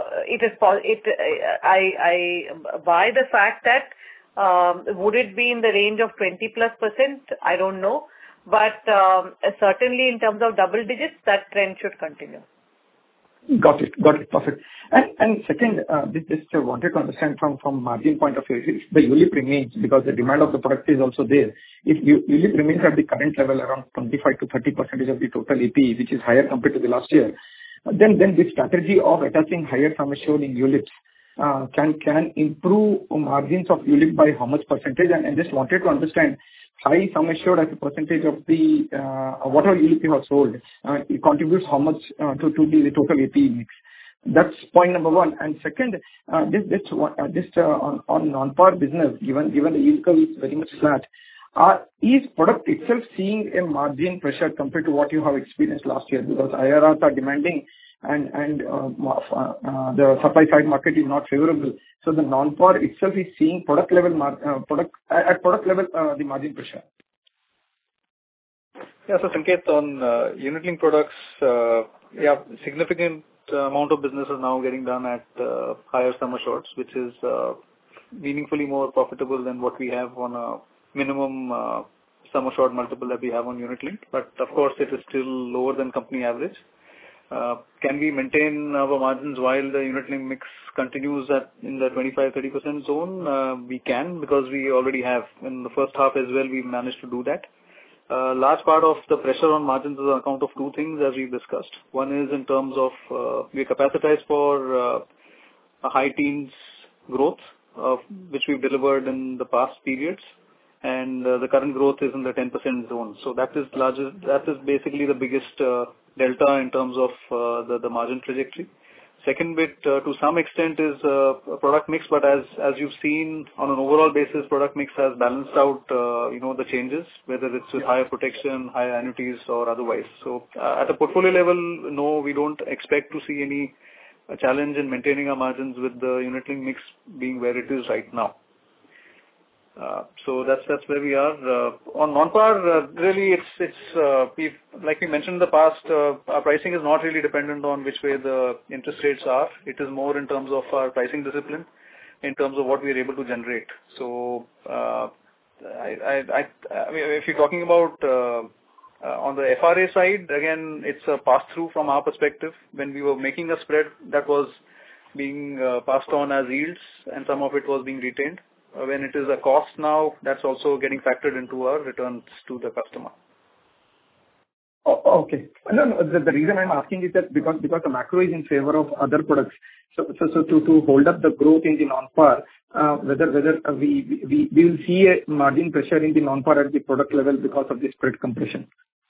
B: I buy the fact that would it be in the range of 20+%? I don't know. But certainly in terms of double digits, that trend should continue.
N: Got it. Perfect. And second, just wanted to understand from margin point of view, if the ULIP remains, because the demand of the product is also there. If ULIP remains at the current level around 25 to 30% of the total AP, which is higher compared to the last year, then the strategy of attaching higher sum assured in ULIPs can improve margins of ULIP by how much percentage? And just wanted to understand high sum assured as a percentage of the whatever ULIP you have sold, it contributes how much to the total AP mix. That's point number one. And second, just on non-par business, given the yield curve is very much flat, is product itself seeing a margin pressure compared to what you have experienced last year? Because IRRs are demanding and the supply side market is not favorable. So the non-par itself is seeing product level the margin pressure.
D: Yeah, so Sanket, on unit-linked products, significant amount of business is now getting done at higher sum assureds, which is meaningfully more profitable than what we have on a minimum sum assured multiple that we have on unit-linked. But of course, it is still lower than company average. Can we maintain our margins while the unit-linked mix continues in the 25-30% zone? We can, because we already have. In the first half as well, we managed to do that. Large part of the pressure on margins is on account of two things, as we've discussed. One is in terms of we capacitized for a high teens growth, which we've delivered in the past periods, and the current growth is in the 10% zone. So that is basically the biggest delta in terms of the margin trajectory. Second bit, to some extent, is product mix, but as you've seen on an overall basis, product mix has balanced out, the changes, whether it's with higher protection, higher annuities, or otherwise. So at a portfolio level, no, we don't expect to see any challenge in maintaining our margins with the unit-linked mix being where it is right now. So that's where we are. On non-par, really, it's like we mentioned in the past, our pricing is not really dependent on which way the interest rates are. It is more in terms of our pricing discipline, in terms of what we are able to generate. So, if you're talking about on the FRA side, again, it's a pass-through from our perspective. When we were making a spread, that was being passed on as yields, and some of it was being retained. When it is a cost now, that's also getting factored into our returns to the customer.
N: Oh, okay. No, the reason I'm asking is that because the macro is in favor of other products. So to hold up the growth in the non-par, whether we will see a margin pressure in the non-par at the product level because of the spread compression.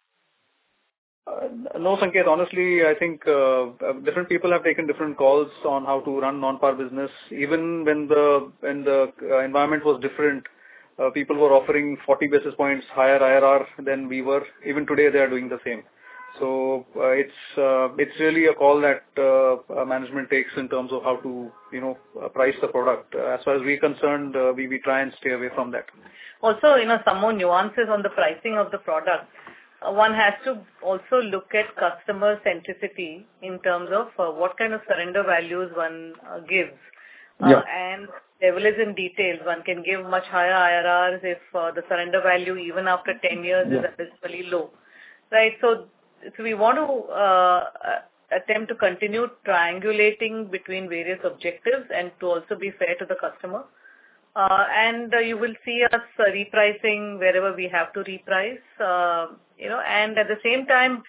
D: No, Sanket. Honestly, I think different people have taken different calls on how to run non-par business. Even when the environment was different, people were offering 40 basis points higher IRR than we were. Even today, they are doing the same. So it's really a call that management takes in terms of how to price the product. As far as we're concerned, we try and stay away from that.
B: Also, some more nuances on the pricing of the product. One has to also look at customer centricity in terms of what kind of surrender values one gives. And devil is in details. One can give much higher IRRs if the surrender value, even after 10 years, is abysmally low. Right? So we want to attempt to continue triangulating between various objectives and to also be fair to the customer. And you will see us repricing wherever we have to reprice, and at the same time,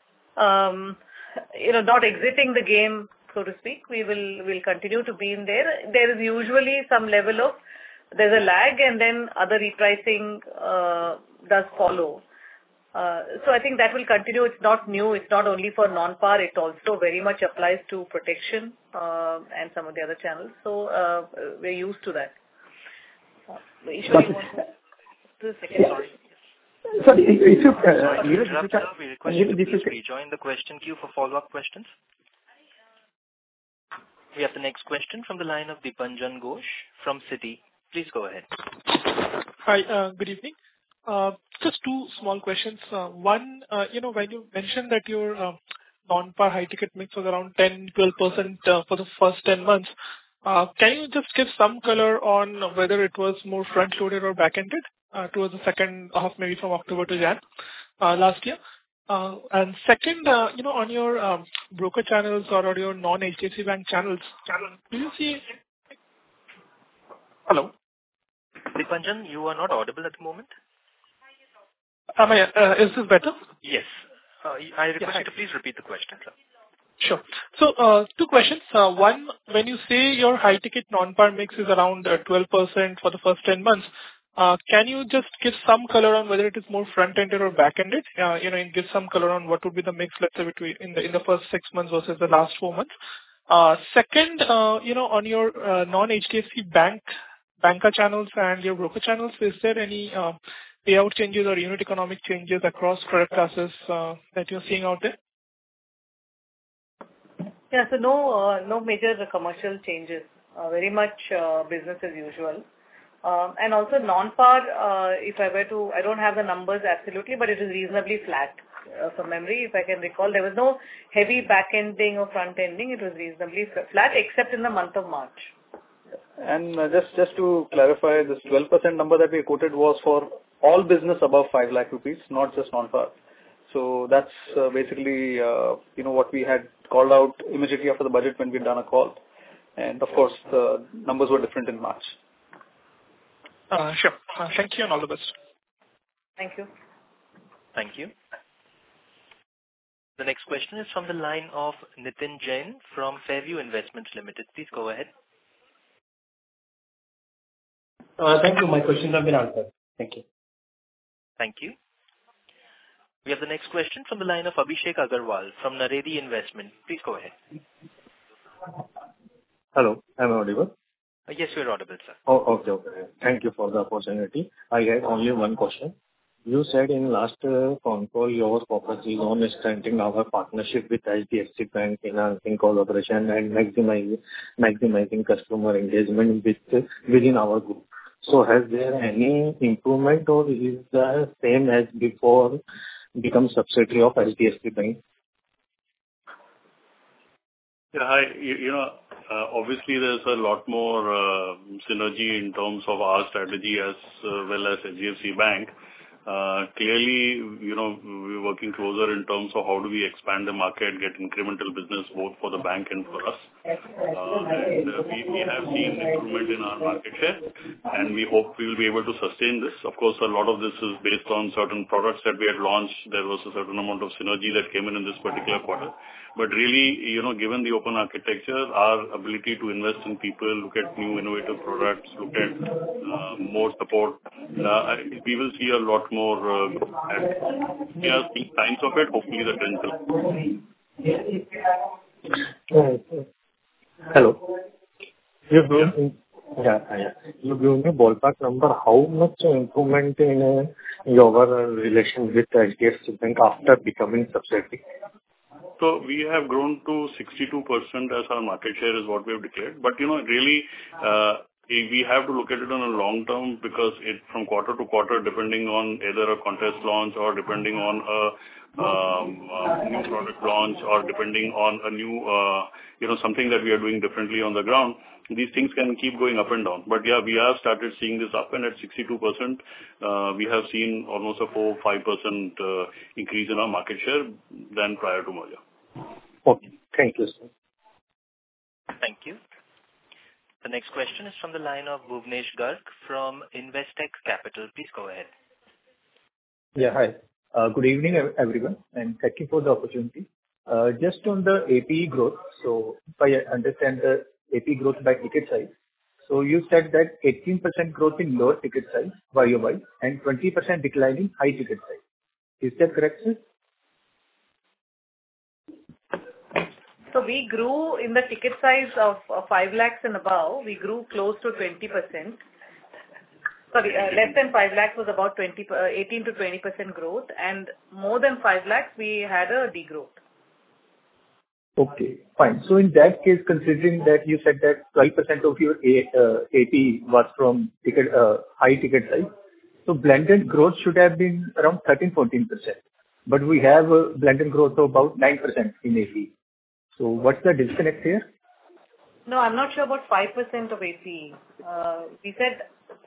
B: not exiting the game, so to speak. We'll continue to be in there. There is usually some level of, there's a lag, and then other repricing does follow. So I think that will continue. It's not new. It's not only for non-par. It also very much applies to protection and some of the other channels. So we're used to that.
A: Sorry,
N: if you
A: we request you to please rejoin the question queue for follow-up questions. We have the next question from the line of Dipanjan Ghosh from Citi. Please go ahead.
O: Hi, good evening. Just two small questions. One, when you mentioned that your non-par high ticket mix was around 10-12% for the first 10 months, can you just give some color on whether it was more front-loaded or back-ended towards the second half, maybe from October to Jan last year? And second, on your broker channels or your non-HDFC Bank channels, do you see... Hello?
A: Dipanjan, you are not audible at the moment.
O: Is this better?
A: Yes. I request you to please repeat the question, sir.
O: Sure. So, two questions. One, when you say your high ticket non-par mix is around 12% for the first 10 months, can you just give some color on whether it is more front-ended or back-ended? And give some color on what would be the mix, let's say, between in the first 6 months versus the last 4 months. Second, on your non-HDFC banker channels and your broker channels, is there any payout changes or unit economic changes across product classes that you're seeing out there?
B: Yeah. So no major commercial changes. Very much business as usual. And also non-par, if I were to, I don't have the numbers absolutely, but it is reasonably flat. From memory, if I can recall, there was no heavy back-ending or front-ending. It was reasonably flat, except in the month of March.
D: And just to clarify, this 12% number that we quoted was for all business above 5 lakh rupees, not just non-par. So that's basically what we had called out immediately after the budget when we'd done a call. And of course, the numbers were different in March.
O: Sure. Thank you and all the best.
B: Thank you.
A: Thank you. The next question is from the line of Nitin Jain from Fairview Investments Limited. Please go ahead.
P: Thank you. My questions have been answered. Thank you.
A: Thank you. We have the next question from the line of Abhishek Agarwal from Naredi Investment. Please go ahead.
Q: Hello, am I audible?
A: Yes, you're audible, sir.
Q: Oh, okay. Thank you for the opportunity. I had only one question. You said in last phone call your focus is on strengthening our partnership with HDFC Bank, enhancing collaboration and maximizing customer engagement within our group. So has there any improvement or is the same as before become subsidiary of HDFC Bank?
G: Yeah, hi. Obviously there's a lot more synergy in terms of our strategy as well as HDFC Bank. Clearly, we're working closer in terms of how do we expand the market, get incremental business both for the bank and for us. And we have seen improvement in our market share, and we hope we will be able to sustain this. Of course, a lot of this is based on certain products that we had launched. There was a certain amount of synergy that came in this particular quarter. But really, given the open architecture, our ability to invest in people, look at new innovative products, look at more support, we will see a lot more growth. And we are seeing signs of it. Hopefully the trend will.
Q: Hello. You give me ballpark number. How much improvement in your relation with HDFC Bank after becoming subsidiary?
G: So we have grown to 62% as our market share is what we have declared. But really, we have to look at it on a long term because from quarter to quarter, depending on either a contest launch or depending on a new product launch or depending on a new, something that we are doing differently on the ground, these things can keep going up and down. But yeah, we have started seeing this up, and at 62%, we have seen almost a 4-5% increase in our market share than prior to merger.
Q: Okay. Thank you, sir.
A: Thank you. The next question is from the line of Bhuvnesh Garg from Investec Capital. Please go ahead.
R: Yeah, hi. Good evening, everyone, and thank you for the opportunity. Just on the APE growth, so if I understand the APE growth by ticket size, so you said that 18% growth in lower ticket size, YOY, and 20% decline in high ticket size. Is that correct, sir?
B: So we grew in the ticket size of 5 lakhs and above. We grew close to 20%. Sorry, less than 5 lakhs was about 18 to 20% growth, and more than 5 lakhs we had a degrowth.
R: Okay, fine. So in that case, considering that you said that 12% of your AP was from high ticket size, so blended growth should have been around 13-14%. But we have a blended growth of about 9% in AP. So what's the disconnect here?
B: No, I'm not sure about 5% of AP. We said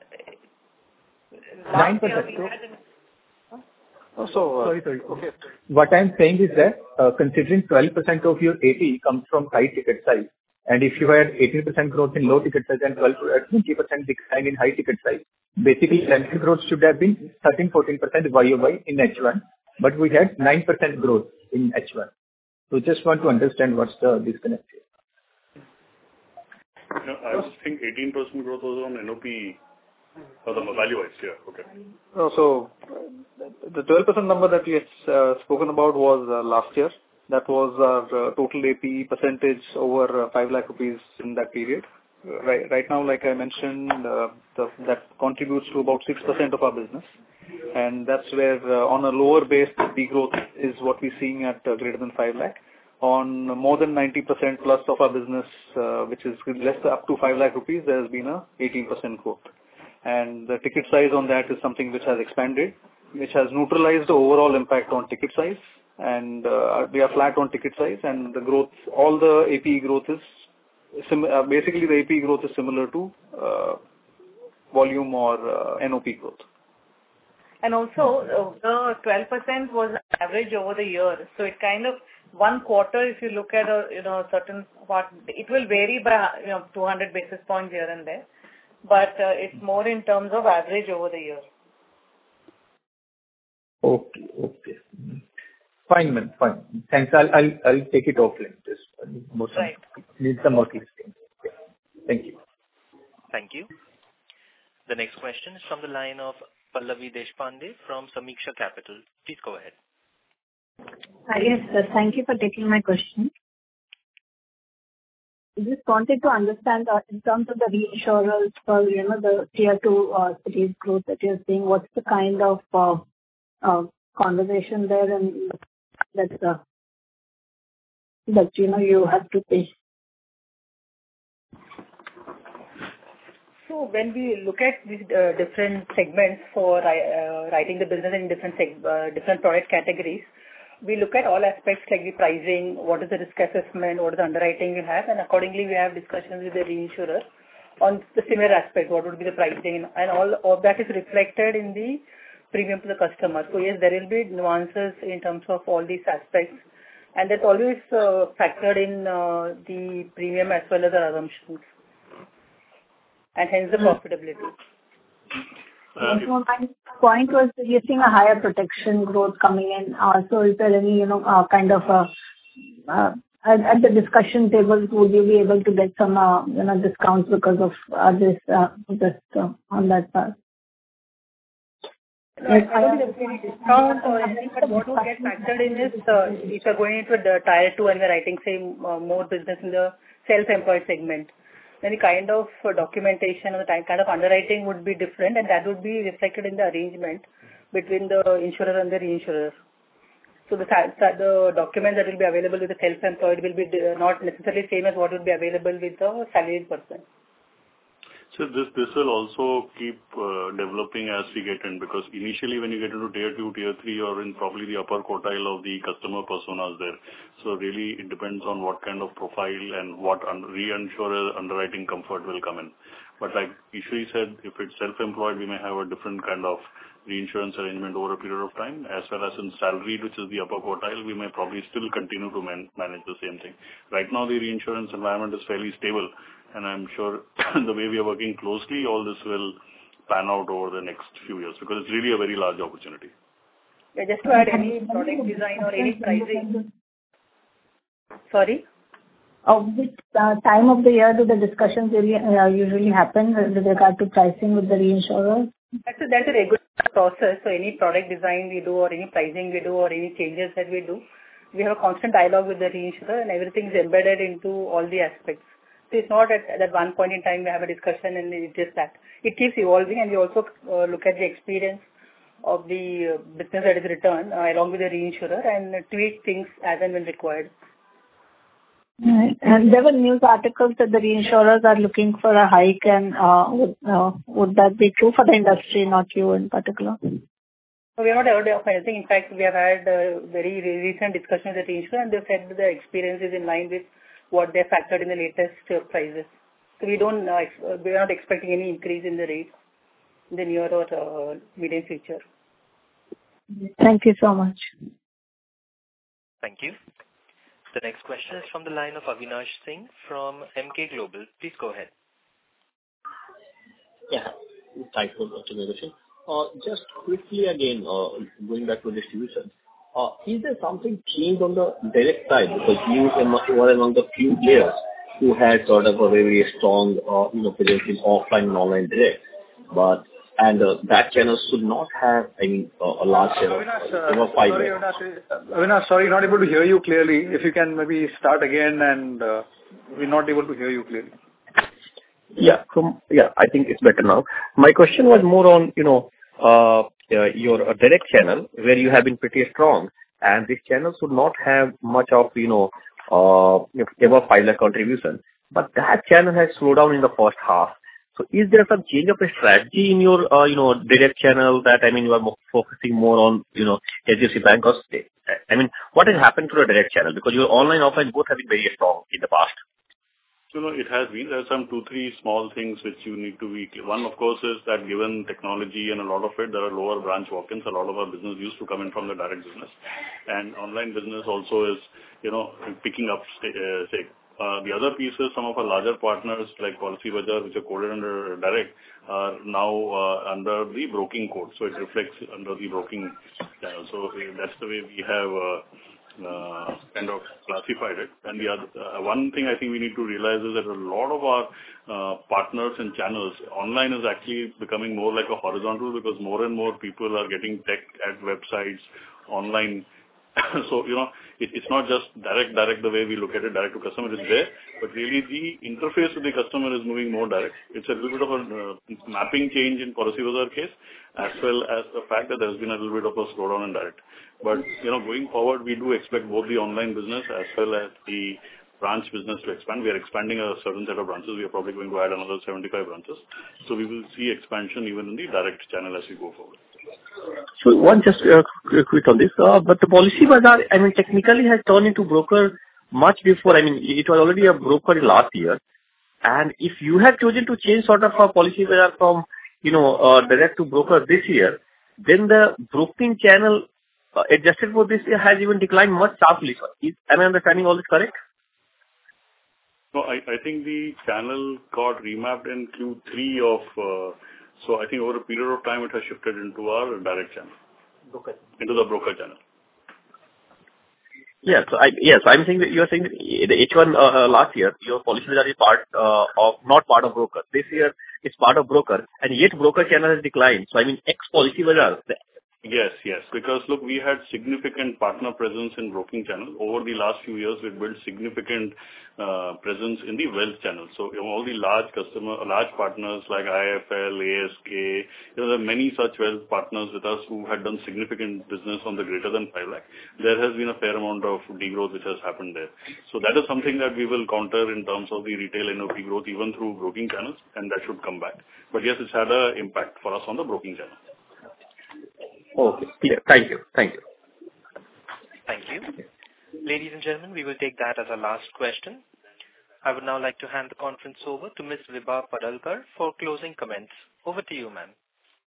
R: 9%. Sorry. Okay. What I'm saying is that considering 12% of your AP comes from high ticket size, and if you had 18% growth in low ticket size and 20% decline in high ticket size, basically blended growth should have been 13-14% YOY in H1, but we had 9% growth in H1. So just want to understand what's the disconnect here.
G: I was think 18% growth was on NOP for the value-wise. Yeah, okay.
D: So the 12% number that we had spoken about was last year. That was our total AP percentage over 5 lakh rupees in that period. Right now, like I mentioned, that contributes to about 6% of our business. And that's where on a lower base, the growth is what we're seeing at greater than 5 lakh. On more than 90% plus of our business, which is less up to 5 lakh rupees, there has been a 18% growth. And the ticket size on that is something which has expanded, which has neutralized the overall impact on ticket size. And we are flat on ticket size, and the growth, all the APE growth is basically the APE growth is similar to volume or NOP growth.
B: And also, the 12% was average over the year. So it kind of, one quarter, if you look at a certain part, it will vary by 200 basis points here and there. But it's more in terms of average over the year.
R: Okay. Fine, man. Fine. Thanks. I'll take it offline. Just need some more listing. Yeah. Thank you.
A: Thank you. The next question is from the line of Pallavi Deshpande from Samiksha Capital. Please go ahead.
S: Yes, sir. Thank you for taking my question. I just wanted to understand in terms of the reinsurers for the tier 2 cities growth that you're seeing, what's the kind of conversation there and that you have to pay?
K: So when we look at these different segments for writing the business in different product categories, we look at all aspects like the pricing, what is the risk assessment, what is the underwriting we have, and accordingly we have discussions with the reinsurer on the similar aspect, what would be the pricing, and all of that is reflected in the premium to the customer. So yes, there will be nuances in terms of all these aspects, and that's always factored in the premium as well as the assumptions, and hence the profitability.
S: So my point was that you're seeing a higher protection growth coming in. So is there any, kind of at the discussion table, would you be able to get some, discounts because of this, just on that part?
K: No, I don't think there's any discount or anything, but what will get factored in is if you're going into the tier 2 and we're writing, say, more business in the self-employed segment, then the kind of documentation or the kind of underwriting would be different, and that would be reflected in the arrangement between the insurer and the reinsurer. So the document that will be available with the self-employed will be not necessarily same as what would be available with the salaried person.
G: So this will also keep developing as we get in, because initially when you get into tier 2, tier 3, or in probably the upper quartile of the customer personas there. So really it depends on what kind of profile and what reinsurer underwriting comfort will come in. But like Ishri said, if it's self-employed, we may have a different kind of reinsurance arrangement over a period of time, as well as in salaried, which is the upper quartile, we may probably still continue to manage the same thing. Right now the reinsurance environment is fairly stable, and I'm sure the way we are working closely, all this will pan out over the next few years, because it's really a very large opportunity.
K: Yeah, just to add, any product design or any pricing. Sorry?
S: Which time of the year do the discussions usually happen with regard to pricing with the reinsurer?
K: That's a regular process. So any product design we do, or any pricing we do, or any changes that we do, we have a constant dialogue with the reinsurer, and everything is embedded into all the aspects. So it's not at one point in time we have a discussion and it's just that. It keeps evolving, and we also look at the experience of the business that is returned along with the reinsurer, and tweak things as and when required.
S: Right. And there were news articles that the reinsurers are looking for a hike, and would that be true for the industry, not you in particular?
K: So we are not aware of anything. In fact, we have had very recent discussion with the reinsurer, and they said that the experience is in line with what they factored in the latest prices. So we are not expecting any increase in the rates in the near or medium future.
S: Thank you so much.
A: Thank you. The next question is from the line of Avinash Singh from Emkay Global. Please go ahead.
C: Yeah, thanks for the question. Just quickly again, going back to distribution, is there something changed on the direct side? Because you were among the few players who had sort of a very strong, presence in offline and online direct, and that channel should not have, a large share of fiber.
D: Avinash, sorry, not able to hear you clearly. If you can maybe start again, and we're not able to hear you clearly.
C: Yeah, I think it's better now. My question was more on, your direct channel, where you have been pretty strong,
T: and this channel should not have much of, ever 5 lakh contribution, but that channel has slowed down in the first half. So is there some change of a strategy in your, direct channel that, you are focusing more on, HDFC Bank or state? What has happened to the direct channel? Because your online, offline both have been very strong in the past.
G: It has been. There are some 2-3 small things which you need to be. One, of course, is that given technology and a lot of it, there are lower branch walk-ins. A lot of our business used to come in from the direct business. And online business also is, picking up, the other piece is some of our larger partners like Policybazaar, which are coded under direct, are now under the broking code. So it reflects under the broking channel. So that's the way we have kind of classified it. And the other one thing I think we need to realize is that a lot of our partners and channels, online is actually becoming more like a horizontal because more and more people are getting tech at websites, online. So, it's not just direct the way we look at it, direct to customer is there, but really the interface with the customer is moving more direct. It's a little bit of a mapping change in Policybazaar case, as well as the fact that there's been a little bit of a slowdown in direct. But, going forward, we do expect both the online business as well as the branch business to expand. We are expanding a certain set of branches. We are probably going to add another 75 branches. So we will see expansion even in the direct channel as we go forward.
T: So one just quick on this, but the Policybazaar, technically has turned into broker much before. It was already a broker last year. And if you had chosen to change sort of a Policybazaar from, direct to broker this year, then the broking channel adjusted for this year has even declined much sharply. Am I understanding all this correct?
G: No, I think the channel got remapped in Q3 of, so I think over a period of time it has shifted into our direct channel, into the broker channel.
T: Yeah, so I'm saying that you are saying that the H1 last year, your Policybazaar is not part of broker. This year it's part of broker, and yet broker channel has declined. So ex-Policybazaar.
G: Yes. Because look, we had significant partner presence in broking channel. Over the last few years, we built significant presence in the wealth channel. So all the large partners like IIFL, ASK, there are many such wealth partners with us who had done significant business on the greater than 5 lakh. There has been a fair amount of degrowth which has happened there. So that is something that we will counter in terms of the retail NOP growth even through broking channels, and that should come back. But yes, it's had an impact for us on the broking channel.
T: Okay, clear. Thank you.
A: Thank you. Ladies and gentlemen, we will take that as our last question. I would now like to hand the conference over to Ms. Vibha Padalkar for closing comments. Over to you, ma'am.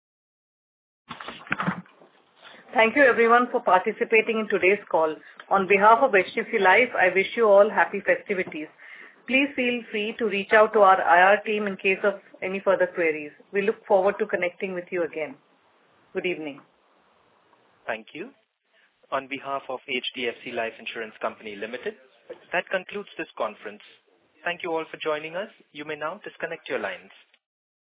B: Thank you everyone for participating in today's call. On behalf of HDFC Life, I wish you all happy festivities. Please feel free to reach out to our IR team in case of any further queries. We look forward to connecting with you again. Good evening.
A: Thank you. On behalf of HDFC Life Insurance Company Limited, that concludes this conference. Thank you all for joining us. You may now disconnect your lines.